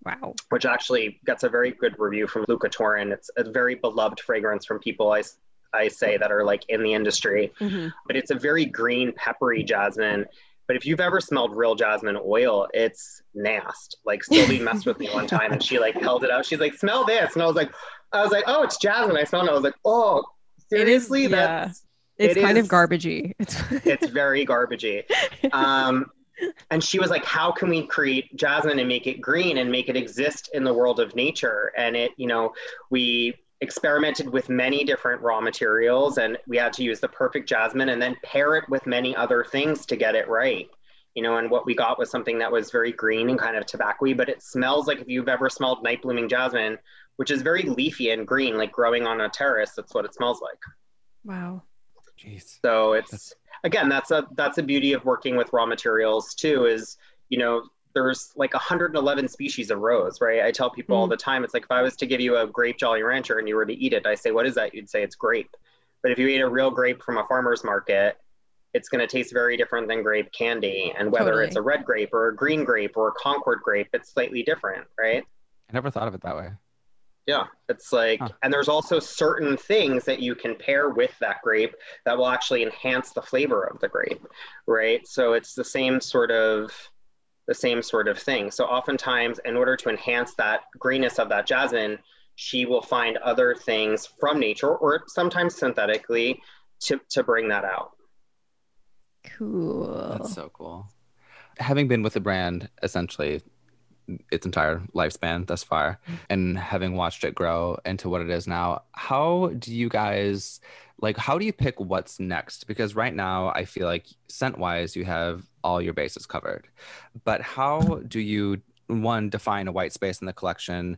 Wow. which actually gets a very good review from Luca Torin. It's a very beloved fragrance from people I, I say that are like in the industry. Mm-hmm. But it's a very green, peppery jasmine. But if you've ever smelled real jasmine oil, it's nasty. Like Sylvie messed with me one time and she like held it out. She's like, smell this. And I was like, I was like, oh, it's jasmine. I smelled it. I was like, oh, seriously? It is, yeah. That's, it's it kind is, of garbagey. It's, it's very garbagey. Um, and she was like, how can we create jasmine and make it green and make it exist in the world of nature? And it, you know, we experimented with many different raw materials and we had to use the perfect jasmine and then pair it with many other things to get it right. You know, and what we got was something that was very green and kind of tobacco-y, but it smells like if you've ever smelled night blooming jasmine, which is very leafy and green, like growing on a terrace. That's what it smells like. wow. Jeez. So it's, That's- again, that's a, that's a beauty of working with raw materials too, is, you know, there's like one hundred eleven species of rose, right? I tell people mm. all the time, it's like, if I was to give you a grape Jolly Rancher and you were to eat it, I say, what is that? You'd say it's grape. But if you ate a real grape from a farmer's market, it's going to taste very different than grape candy. And whether Totally. it's a red grape or a green grape or a Concord grape, it's slightly different, right? I never thought of it that way. Yeah, it's like, huh. And there's also certain things that you can pair with that grape that will actually enhance the flavor of the grape, right? So it's the same sort of, the same sort of thing. So oftentimes, in order to enhance that greenness of that jasmine, she will find other things from nature or sometimes synthetically to, to bring that out. Cool. That's so cool. Having been with the brand essentially its entire lifespan thus far and having watched it grow into what it is now, how do you guys like how do you pick what's next? Because right now I feel like scent wise you have all your bases covered, but how do you one define a white space in the collection,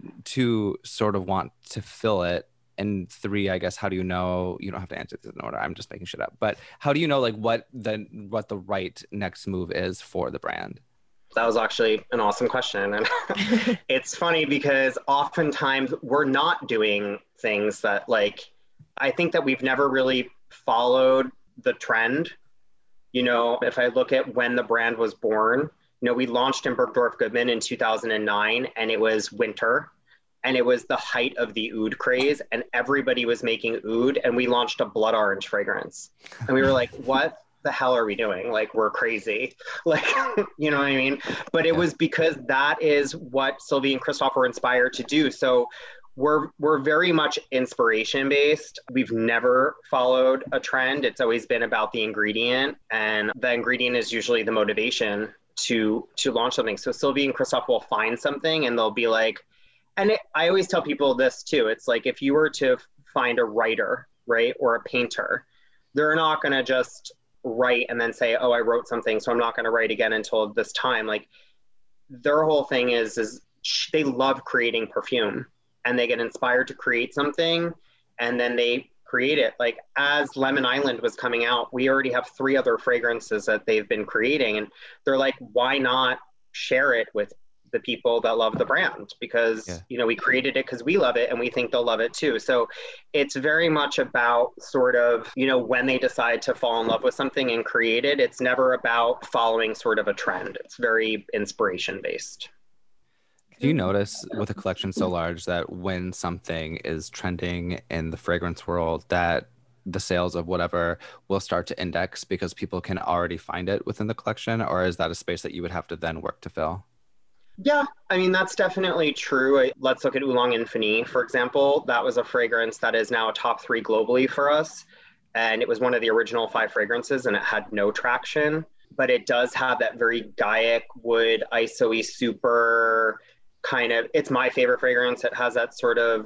two sort of want to fill it, and three, I guess, how do you know, you don't have to answer this in order, I'm just making shit up, but how do you know like what the what the right next move is for the brand? That was actually an awesome question. And it's funny because oftentimes we're not doing things that like, I think that we've never really followed the trend. You know, if I look at when the brand was born, you know, we launched in Bergdorf Goodman in two thousand nine and it was winter and it was the height of the oud craze and everybody was making oud and we launched a blood orange fragrance. And we were like, what the hell are we doing? Like, we're crazy. Like, you know what I mean? But it was because that is what Sylvie and Christophe were inspired to do. So we're we're very much inspiration based. We've never followed a trend. It's always been about the ingredient, and the ingredient is usually the motivation to to launch something. So Sylvie and Christophe will find something and they'll be like, and it, I always tell people this too. It's like, if you were to find a writer, right, or a painter, they're not going to just write and then say, oh, I wrote something, so I'm not going to write again until this time. Like, their whole thing is, is they love creating perfume and they get inspired to create something and then they create it. Like, as Lemon Island was coming out, we already have three other fragrances that they've been creating. And they're like, why not share it with the people that love the brand? Because, yeah. you know, we created it because we love it and we think they'll love it too. So it's very much about sort of, you know, when they decide to fall in love with something and create it, it's never about following sort of a trend. It's very inspiration based. Do you notice with a collection so large that when something is trending in the fragrance world, that the sales of whatever will start to index because people can already find it within the collection? Or is that a space that you would have to then work to fill? Yeah, I mean, that's definitely true. I, let's look at Oolong Infini, for example. That was a fragrance that is now a top three globally for us. And it was one of the original five fragrances and it had no traction. But it does have that very Gaiac wood, I S O-y super kind of, it's my favorite fragrance. It has that sort of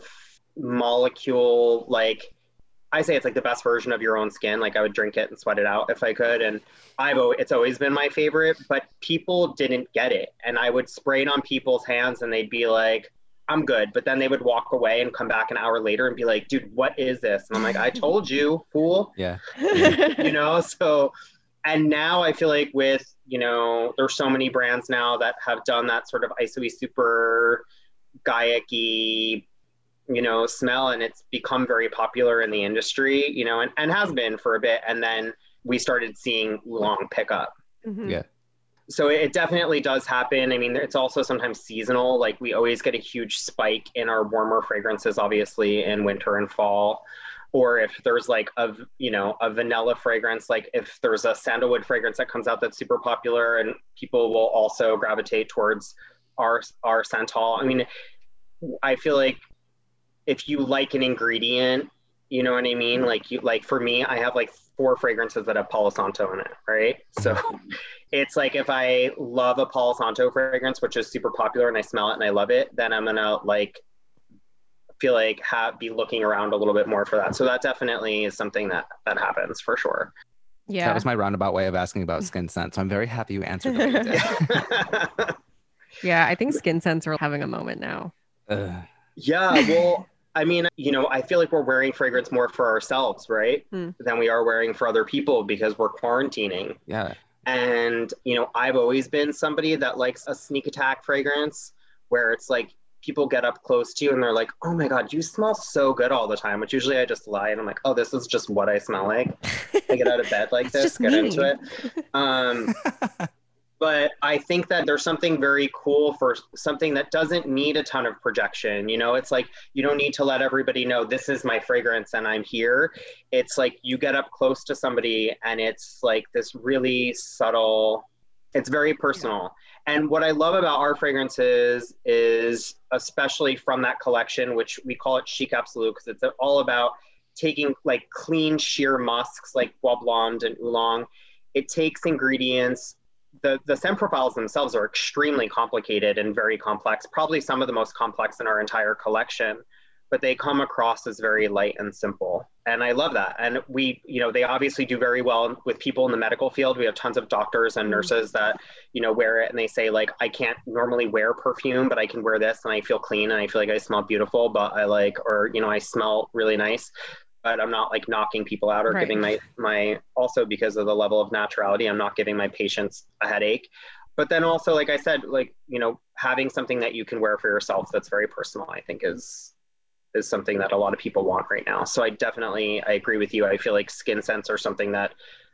molecule, like, I say it's like the best version of your own skin. Like, I would drink it and sweat it out if I could. And I've it's always been my favorite, but people didn't get it. And I would spray it on people's hands and they'd be like, I'm good. But then they would walk away and come back an hour later and be like, dude, what is this? And I'm like, I told you, fool. Yeah. You know, so, and now I feel like with, you know, there's so many brands now that have done that sort of I S O-y super Gaiac-y, you know, smell, and it's become very popular in the industry, you know, and, and has been for a bit. And then we started seeing Oolong pick up. Mm-hmm. Yeah. So it definitely does happen. I mean, it's also sometimes seasonal. Like we always get a huge spike in our warmer fragrances, obviously in winter and fall. Or if there's like a, you know, a vanilla fragrance, like if there's a sandalwood fragrance that comes out that's super popular and people will also gravitate towards our, our Santal. I mean, I feel like if you like an ingredient, you know what I mean? Like you, like for me, I have like four fragrances that have Palo Santo in it, right? So it's like if I love a Palo Santo fragrance, which is super popular and I smell it and I love it, then I'm gonna like feel like have be looking around a little bit more for that. So that definitely is something that that happens for sure. Yeah. That was my roundabout way of asking about skin scent. So I'm very happy you answered the way you did. Yeah, I think skin scents are having a moment now. Ugh. Yeah, well, I mean, you know, I feel like we're wearing fragrance more for ourselves, right? Mm. Than we are wearing for other people because we're quarantining. Yeah. And, you know, I've always been somebody that likes a sneak attack fragrance where it's like people get up close to you and they're like, oh my God, you smell so good all the time, which usually I just lie and I'm like, oh, this is just what I smell like. I get out of bed like this, get me. into it. Um, but I think that there's something very cool for something that doesn't need a ton of projection. You know, it's like, you don't need to let everybody know this is my fragrance and I'm here. It's like you get up close to somebody and it's like this really subtle, it's very personal. And what I love about our fragrances is, especially from that collection, which we call it Chic Absolute, because it's all about taking like clean, sheer musks like Bois Blonde and Oolong. It takes ingredients. The, the scent profiles themselves are extremely complicated and very complex, probably some of the most complex in our entire collection, but they come across as very light and simple. And I love that. And we, you know, they obviously do very well with people in the medical field. We have tons of doctors and nurses that, you know, wear it and they say like, I can't normally wear perfume, but I can wear this and I feel clean and I feel like I smell beautiful, but I like, or, you know, I smell really nice. But I'm not like knocking people out or Right. giving my, my, also because of the level of naturality, I'm not giving my patients a headache. But then also, like I said, like, you know, having something that you can wear for yourself that's very personal, I think is, is something that a lot of people want right now. So I definitely, I agree with you. I feel like skin scents are something that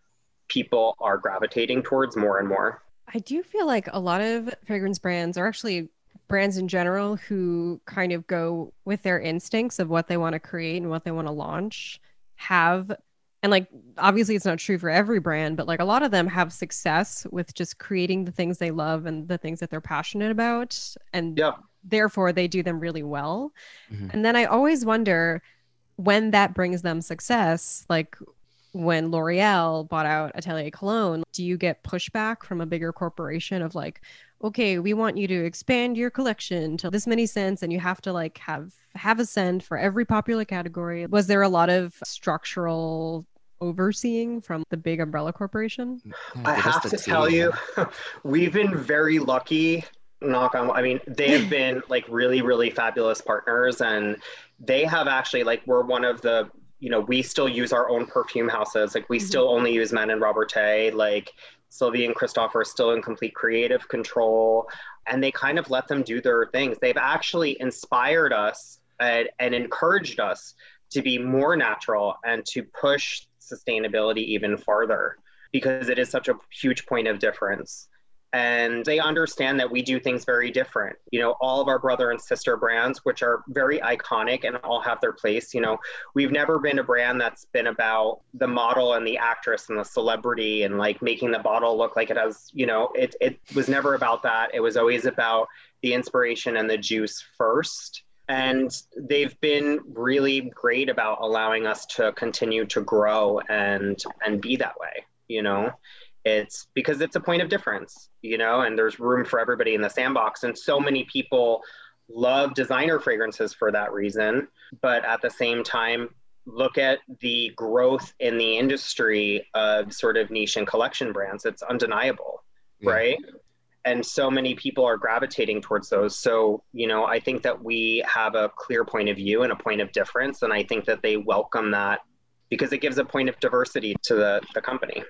people are gravitating towards more and more. I do feel like a lot of fragrance brands, or actually brands in general, who kind of go with their instincts of what they want to create and what they want to launch, have, and like, obviously it's not true for every brand, but like a lot of them have success with just creating the things they love and the things that they're passionate about. And Yeah. therefore they do them really well. Mm-hmm. And then I always wonder when that brings them success, like when L'Oreal bought out Atelier Cologne, do you get pushback from a bigger corporation of like, okay, we want you to expand your collection to this many scents and you have to like have have a scent for every popular category? Was there a lot of structural overseeing from the big umbrella corporation? Yeah, I give us have the to tea. tell you, we've been very lucky, knock on, I mean, they have been like really, really fabulous partners, and they have actually, like, we're one of the, you know, we still use our own perfume houses. Like we mm-hmm. still only use Men and Robertet. Like Sylvie and Christophe are still in complete creative control, and they kind of let them do their things. They've actually inspired us and, and encouraged us to be more natural and to push sustainability even farther, because it is such a huge point of difference. And they understand that we do things very different. You know, all of our brother and sister brands, which are very iconic and all have their place. You know, we've never been a brand that's been about the model and the actress and the celebrity and like making the bottle look like it has, you know, it, it was never about that. It was always about the inspiration and the juice first. And they've been really great about allowing us to continue to grow and and be that way, you know. It's because it's a point of difference, you know, and there's room for everybody in the sandbox. And so many people love designer fragrances for that reason. But at the same time, look at the growth in the industry of sort of niche and collection brands. It's undeniable, yeah. Right? And so many people are gravitating towards those. So, you know, I think that we have a clear point of view and a point of difference. And I think that they welcome that because it gives a point of diversity to the, the company.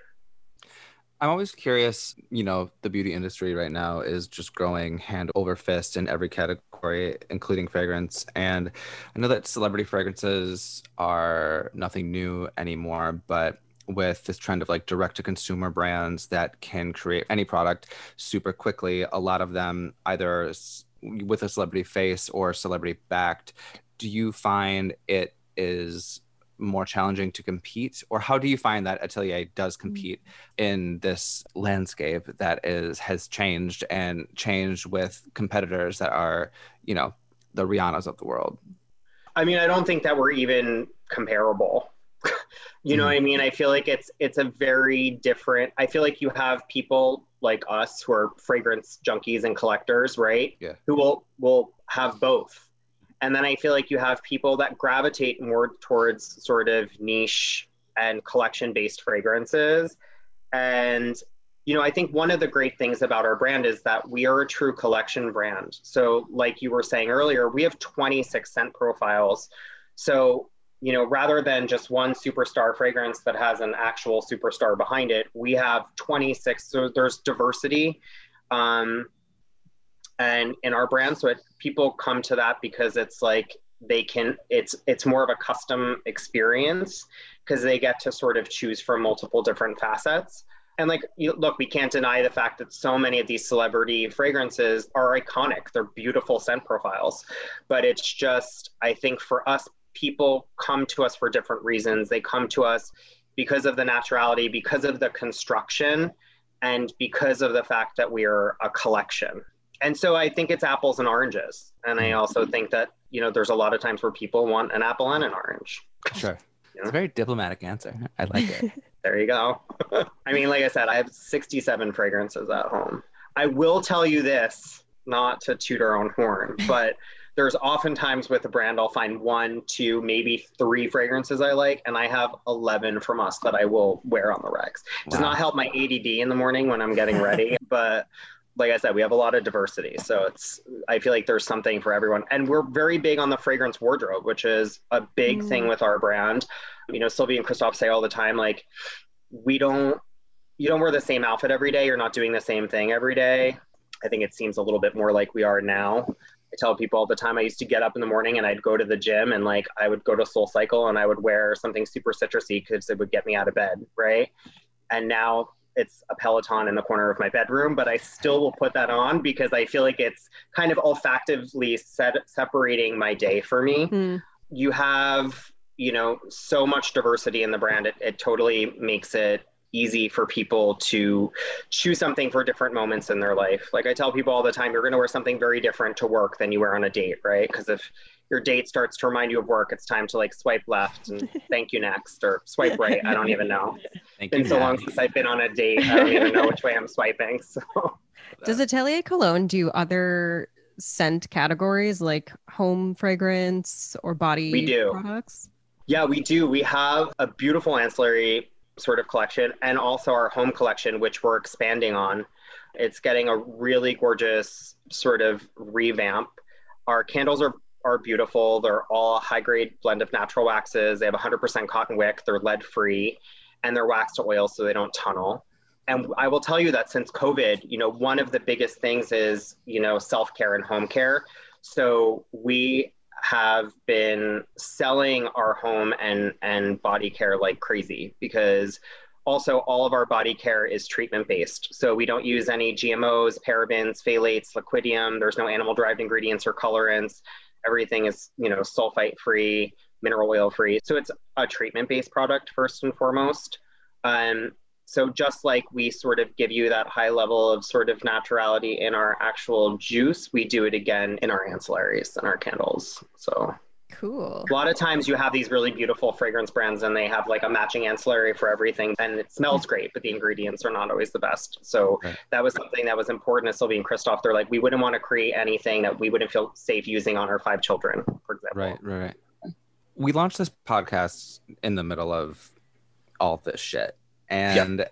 I'm always curious, you know, the beauty industry right now is just growing hand over fist in every category, including fragrance. And I know that celebrity fragrances are nothing new anymore, but with this trend of like direct to consumer brands that can create any product super quickly, a lot of them either s- with a celebrity face or celebrity backed. Do you find it is more challenging to compete, or how do you find that Atelier does compete in this landscape that is has changed and changed with competitors that are, you know, the Rihannas of the world? I mean, I don't think that we're even comparable. You know Mhm. what I mean? I feel like it's it's a very different. I feel like you have people like us who are fragrance junkies and collectors, right? Yeah. Who will will have both. And then I feel like you have people that gravitate more towards sort of niche and collection-based fragrances. And you know, I think one of the great things about our brand is that we are a true collection brand. So like you were saying earlier, we have twenty-six scent profiles. So you know, rather than just one superstar fragrance that has an actual superstar behind it, we have twenty-six. So there's diversity, um, and in our brand, so it, people come to that because it's like they can. It's it's more of a custom experience because they get to sort of choose from multiple different facets. And like, you, look, we can't deny the fact that so many of these celebrity fragrances are iconic. They're beautiful scent profiles, but it's just, I think for us, people come to us for different reasons. They come to us because of the naturality, because of the construction, and because of the fact that we are a collection. And so I think it's apples and oranges. And I also think that, you know, there's a lot of times where people want an apple and an orange. Sure. You It's know? a very diplomatic answer. I like it. There you go. I mean, like I said, I have sixty-seven fragrances at home. I will tell you this, not to toot our own horn, but there's often times with a brand, I'll find one, two, maybe three fragrances I like, and I have eleven from us that I will wear on the regs. Does Wow. not help my A D D in the morning when I'm getting ready, but like I said, we have a lot of diversity. So it's, I feel like there's something for everyone. And we're very big on the fragrance wardrobe, which is a big Mm. thing with our brand. You know, Sylvie and Christophe say all the time, like, we don't, you don't wear the same outfit every day. You're not doing the same thing every day. I think it seems a little bit more like we are now. I tell people all the time, I used to get up in the morning and I'd go to the gym and like, I would go to Soul Cycle and I would wear something super citrusy because it would get me out of bed, right? And now it's a Peloton in the corner of my bedroom, but I still will put that on because I feel like it's kind of olfactively set, separating my day for me. Mm. You have, you know, so much diversity in the brand. It, it totally makes it easy for people to choose something for different moments in their life. Like I tell people all the time, you're going to wear something very different to work than you wear on a date, right? Because if your date starts to remind you of work, it's time to like swipe left and thank you next, or swipe right. I don't even know. Thank It's you. been so long Max. since I've been on a date. I don't even know which way I'm swiping. So Does Atelier Cologne do other scent categories like home fragrance or body We do. products? yeah, we do. We have a beautiful ancillary sort of collection and also our home collection, which we're expanding on. It's getting a really gorgeous sort of revamp. Our candles are, are beautiful. They're all high grade blend of natural waxes. They have one hundred percent cotton wick. They're lead free and they're waxed to oil so they don't tunnel. And I will tell you that since COVID, you know, one of the biggest things is, you know, self-care and home care. So we have been selling our home and, and body care like crazy because also all of our body care is treatment based. So we don't use any G M Os, parabens, phthalates, liquidium. There's no animal derived ingredients or colorants. Everything is, you know, sulfite free, mineral oil free. So it's a treatment based product first and foremost. Um, So just like we sort of give you that high level of sort of naturality in our actual juice, we do it again in our ancillaries and our candles. So Cool. a lot of times you have these really beautiful fragrance brands and they have like a matching ancillary for everything and it smells great, but the ingredients are not always the best. So Right. that was something that was important to Sylvie and Christophe. They're like, we wouldn't want to create anything that we wouldn't feel safe using on our five children, for example. Right, right, right. We launched this podcast in the middle of all this shit. And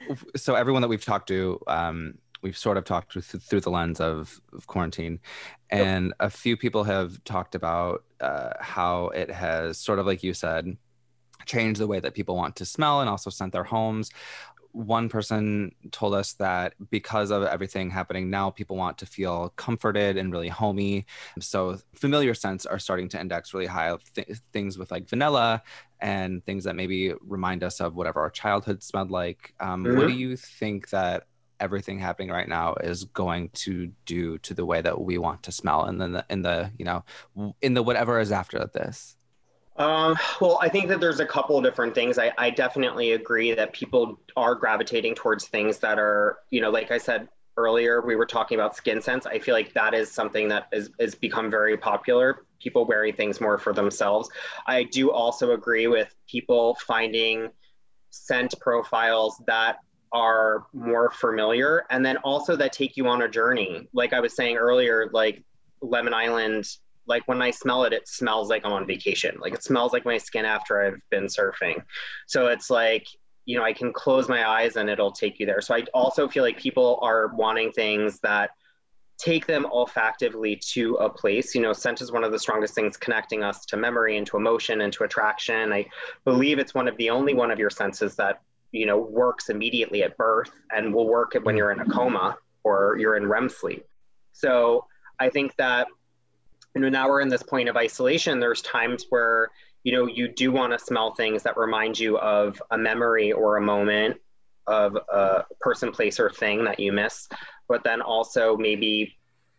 so everyone that we've talked to, um, we've sort of talked to th- through the lens of, of quarantine. And yep. a few people have talked about uh, how it has sort of, like you said, changed the way that people want to smell and also scent their homes. one person told us that because of everything happening now, people want to feel comforted and really homey. So familiar scents are starting to index really high. Th- things with like vanilla and things that maybe remind us of whatever our childhood smelled like. Um, Mm-hmm. What do you think that everything happening right now is going to do to the way that we want to smell, and then the, in the you know in the whatever is after this? Um, well, I think that there's a couple of different things. I, I definitely agree that people are gravitating towards things that are, you know, like I said earlier, we were talking about skin scents. I feel like that is something that is, is become very popular. People wearing things more for themselves. I do also agree with people finding scent profiles that are more familiar, and then also that take you on a journey. Like I was saying earlier, like Lemon Island, like when I smell it, it smells like I'm on vacation. Like it smells like my skin after I've been surfing. So it's like, you know, I can close my eyes and it'll take you there. So I also feel like people are wanting things that take them olfactively to a place. You know, scent is one of the strongest things connecting us to memory and to emotion and to attraction. I believe it's one of the only one of your senses that, you know, works immediately at birth and will work when you're in a coma or you're in R E M sleep. So I think that, you know, now we're in this point of isolation. There's times where, you know, you do want to smell things that remind you of a memory or a moment of a person, place, or thing that you miss, but then also maybe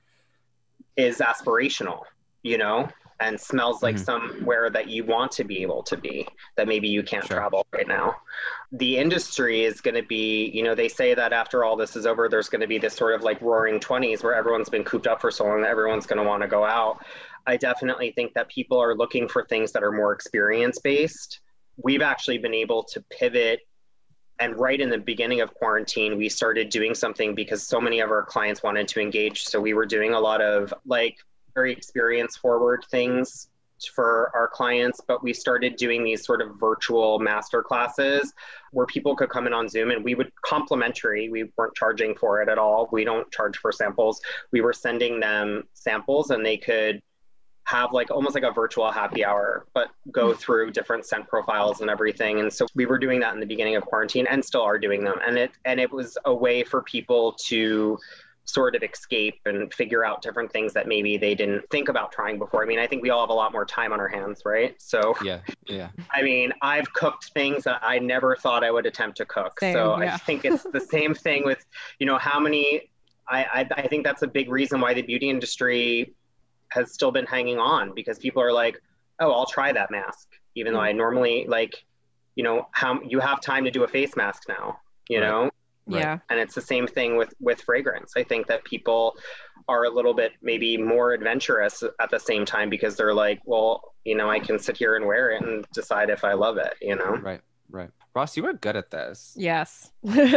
is aspirational, you know, and smells like mm-hmm. somewhere that you want to be able to be, that maybe you can't sure. travel right now. The industry is going to be, you know, they say that after all this is over, there's going to be this sort of like roaring twenties where everyone's been cooped up for so long that everyone's going to want to go out. I definitely think that people are looking for things that are more experience-based. We've actually been able to pivot, and right in the beginning of quarantine, we started doing something because so many of our clients wanted to engage. So we were doing a lot of like very experience forward things for our clients, but we started doing these sort of virtual master classes where people could come in on Zoom, and we would complimentary. We weren't charging for it at all. We don't charge for samples. We were sending them samples, and they could have like almost like a virtual happy hour, but go through different scent profiles and everything. And so we were doing that in the beginning of quarantine and still are doing them. And it, and it was a way for people to sort of escape and figure out different things that maybe they didn't think about trying before. I mean, I think we all have a lot more time on our hands, right? So yeah, yeah. I mean, I've cooked things that I never thought I would attempt to cook. Same, so yeah. I think it's the same thing with, you know, how many, I, I, I think that's a big reason why the beauty industry has still been hanging on, because people are like, oh, I'll try that mask. Even though I normally like, you know, how you have time to do a face mask now, you right. know? Yeah. And it's the same thing with, with fragrance. I think that people are a little bit maybe more adventurous at the same time, because they're like, well, you know, I can sit here and wear it and decide if I love it, you know? Right, right. Ross, you were good at this. Yes.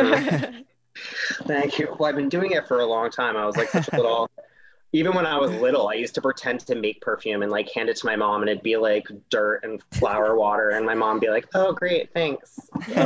Thank you. Well, I've been doing it for a long time. I was like such a little, even when I was little, I used to pretend to make perfume and like hand it to my mom, and it'd be like dirt and flower water. And my mom would be like, oh, great, thanks.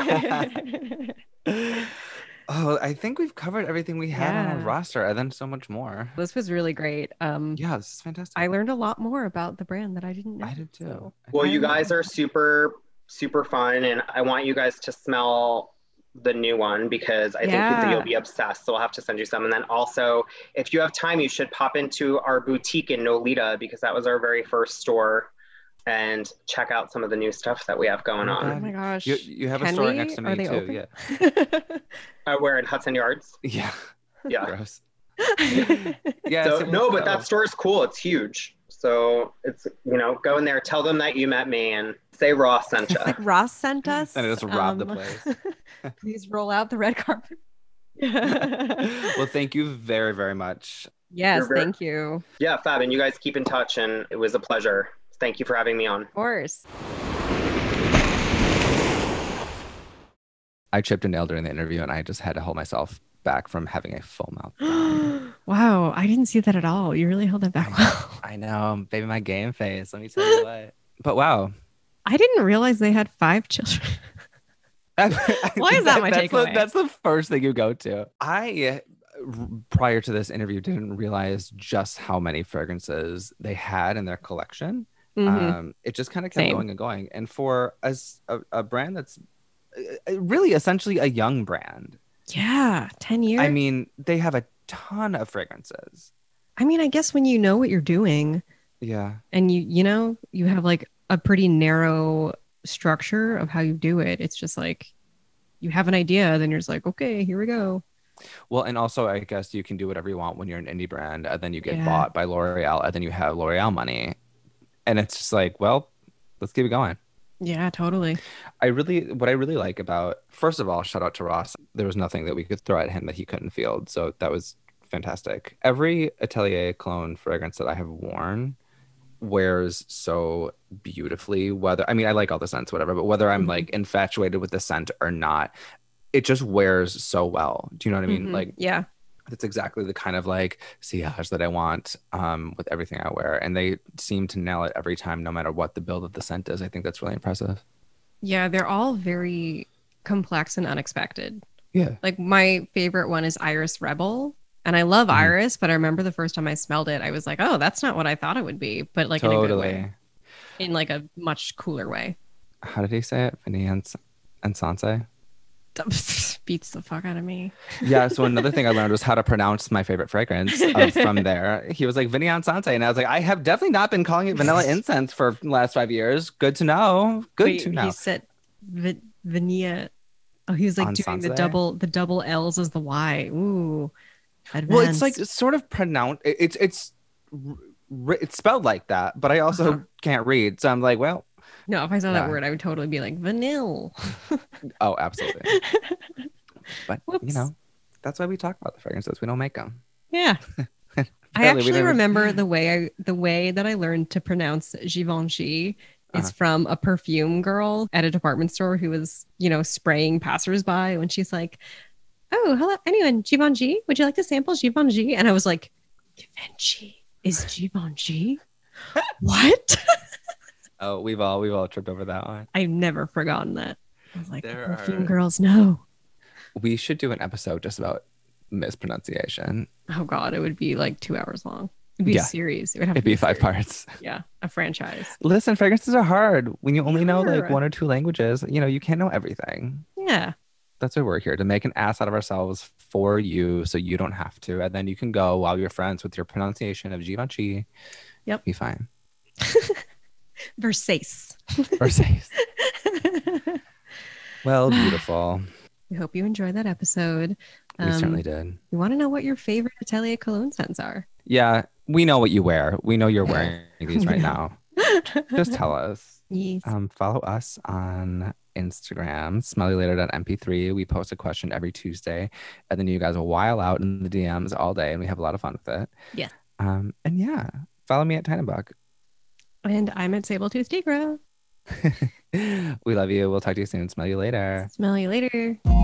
Oh, I think we've covered everything we had yeah. on our roster, and then so much more. This was really great. Um, yeah, this is fantastic. I learned a lot more about the brand that I didn't know. I did too. So. Well, you guys are super, super fun, and I want you guys to smell the new one, because I yeah. think you'll be obsessed. So I'll have to send you some. And then also, if you have time, you should pop into our boutique in Nolita, because that was our very first store, and check out some of the new stuff that we have going on. Oh my gosh. You, you have Can a store we? next to me Are they too. open? Yeah. Uh, we're in Hudson Yards. Yeah. Yeah. Gross. Yeah. So, so no, but go. that store is cool. It's huge. So it's, you know, go in there, tell them that you met me, and say Ross sent you. Ross sent us. And just rob um, the place. Please roll out the red carpet. Well, thank you very, very much. Yes, very, thank you. Yeah, Fab, and you guys keep in touch, and it was a pleasure. Thank you for having me on. Of course. I chipped a nail during the interview, and I just had to hold myself back from having a full mouth. Wow, I didn't see that at all. You really held that back well. I know, baby, my game face. Let me tell you what. But wow. I didn't realize they had five children. Why is that my that's takeaway? The, that's the first thing you go to. I, prior to this interview, didn't realize just how many fragrances they had in their collection. Mm-hmm. Um, it just kind of kept Same. going and going. And for as a, a brand that's uh, really essentially a young brand. Yeah, ten years. I mean, they have a ton of fragrances. I mean, I guess when you know what you're doing Yeah. and you, you know, you have like a pretty narrow structure of how you do it. It's just like you have an idea, then you're just like, okay, here we go. Well, and also I guess you can do whatever you want when you're an indie brand, and then you get Yeah. bought by L'Oreal, and then you have L'Oreal money. And it's just like, well, let's keep it going. Yeah, totally. I really, what I really like about, first of all, shout out to Ross. There was nothing that we could throw at him that he couldn't field. So that was fantastic. Every Atelier cologne fragrance that I have worn wears so beautifully, whether, I mean, I like all the scents, whatever, but whether I'm Mhm. like infatuated with the scent or not, it just wears so well. Do you know what I mean? Mhm. Like, yeah. that's exactly the kind of like sillage that I want um, with everything I wear. And they seem to nail it every time, no matter what the build of the scent is. I think that's really impressive. Yeah, they're all very complex and unexpected. Yeah. Like my favorite one is Iris Rebel. And I love Mhm. Iris, but I remember the first time I smelled it, I was like, oh, that's not what I thought it would be. But like in a good Totally. way. In like a much cooler way. How did he say it? Vinny and, and Sanse? Beats the fuck out of me. Yeah. So another thing I learned was how to pronounce my favorite fragrance of, from there. He was like Vinny and Sanse. And I was like, I have definitely not been calling it vanilla incense for the last five years. Good to know. Good Wait, to know. He said v- Vanilla. Oh, he was like On doing the Sanse? double the double L's as the Y. Ooh. Advanced. Well, it's like it's sort of pronounced. it- It's, it's, r- it's spelled like that, but I also Uh-huh. can't read. So I'm like, well, no, if I saw Yeah. that word, I would totally be like vanilla. oh, absolutely. But you Whoops. know, that's why we talk about the fragrances. We don't make them. Yeah. I Apparently we actually don't- remember the way I the way that I learned to pronounce Givenchy is Uh-huh. from a perfume girl at a department store who was, you know, spraying passersby when she's like, "Oh, hello, anyone, Givenchy? Would you like to sample Givenchy?" And I was like, "Givenchy is Givenchy? What?" Oh, we've all we've all tripped over that one. I've never forgotten that. I was like, the There perfume are- girls know. We should do an episode just about mispronunciation. Oh God, it would be like two hours long. It'd be Yeah. a series. It would have It'd to be five a series. parts. Yeah, a franchise. Listen, fragrances are hard. When you only know like Sure. one or two languages, you know, you can't know everything. Yeah. That's why we're here, to make an ass out of ourselves for you so you don't have to. And then you can go while you're friends with your pronunciation of Givenchy. Yep. Be fine. Versace. Versace. Well, beautiful. We hope you enjoyed that episode. We Um, certainly did. We want to know what your favorite Atelier cologne scents are. Yeah, we know what you wear. We know you're wearing these right now. Just tell us. Yes. Um, follow us on Instagram, smelly later dot m p three. We post a question every Tuesday, and then you guys will while out in the D Ms all day, and we have a lot of fun with it. Yeah. Um, and yeah, follow me at Tinybuck. And I'm at Sabletooth Tigra. We love you. We'll talk to you soon. Smell you later. Smell you later.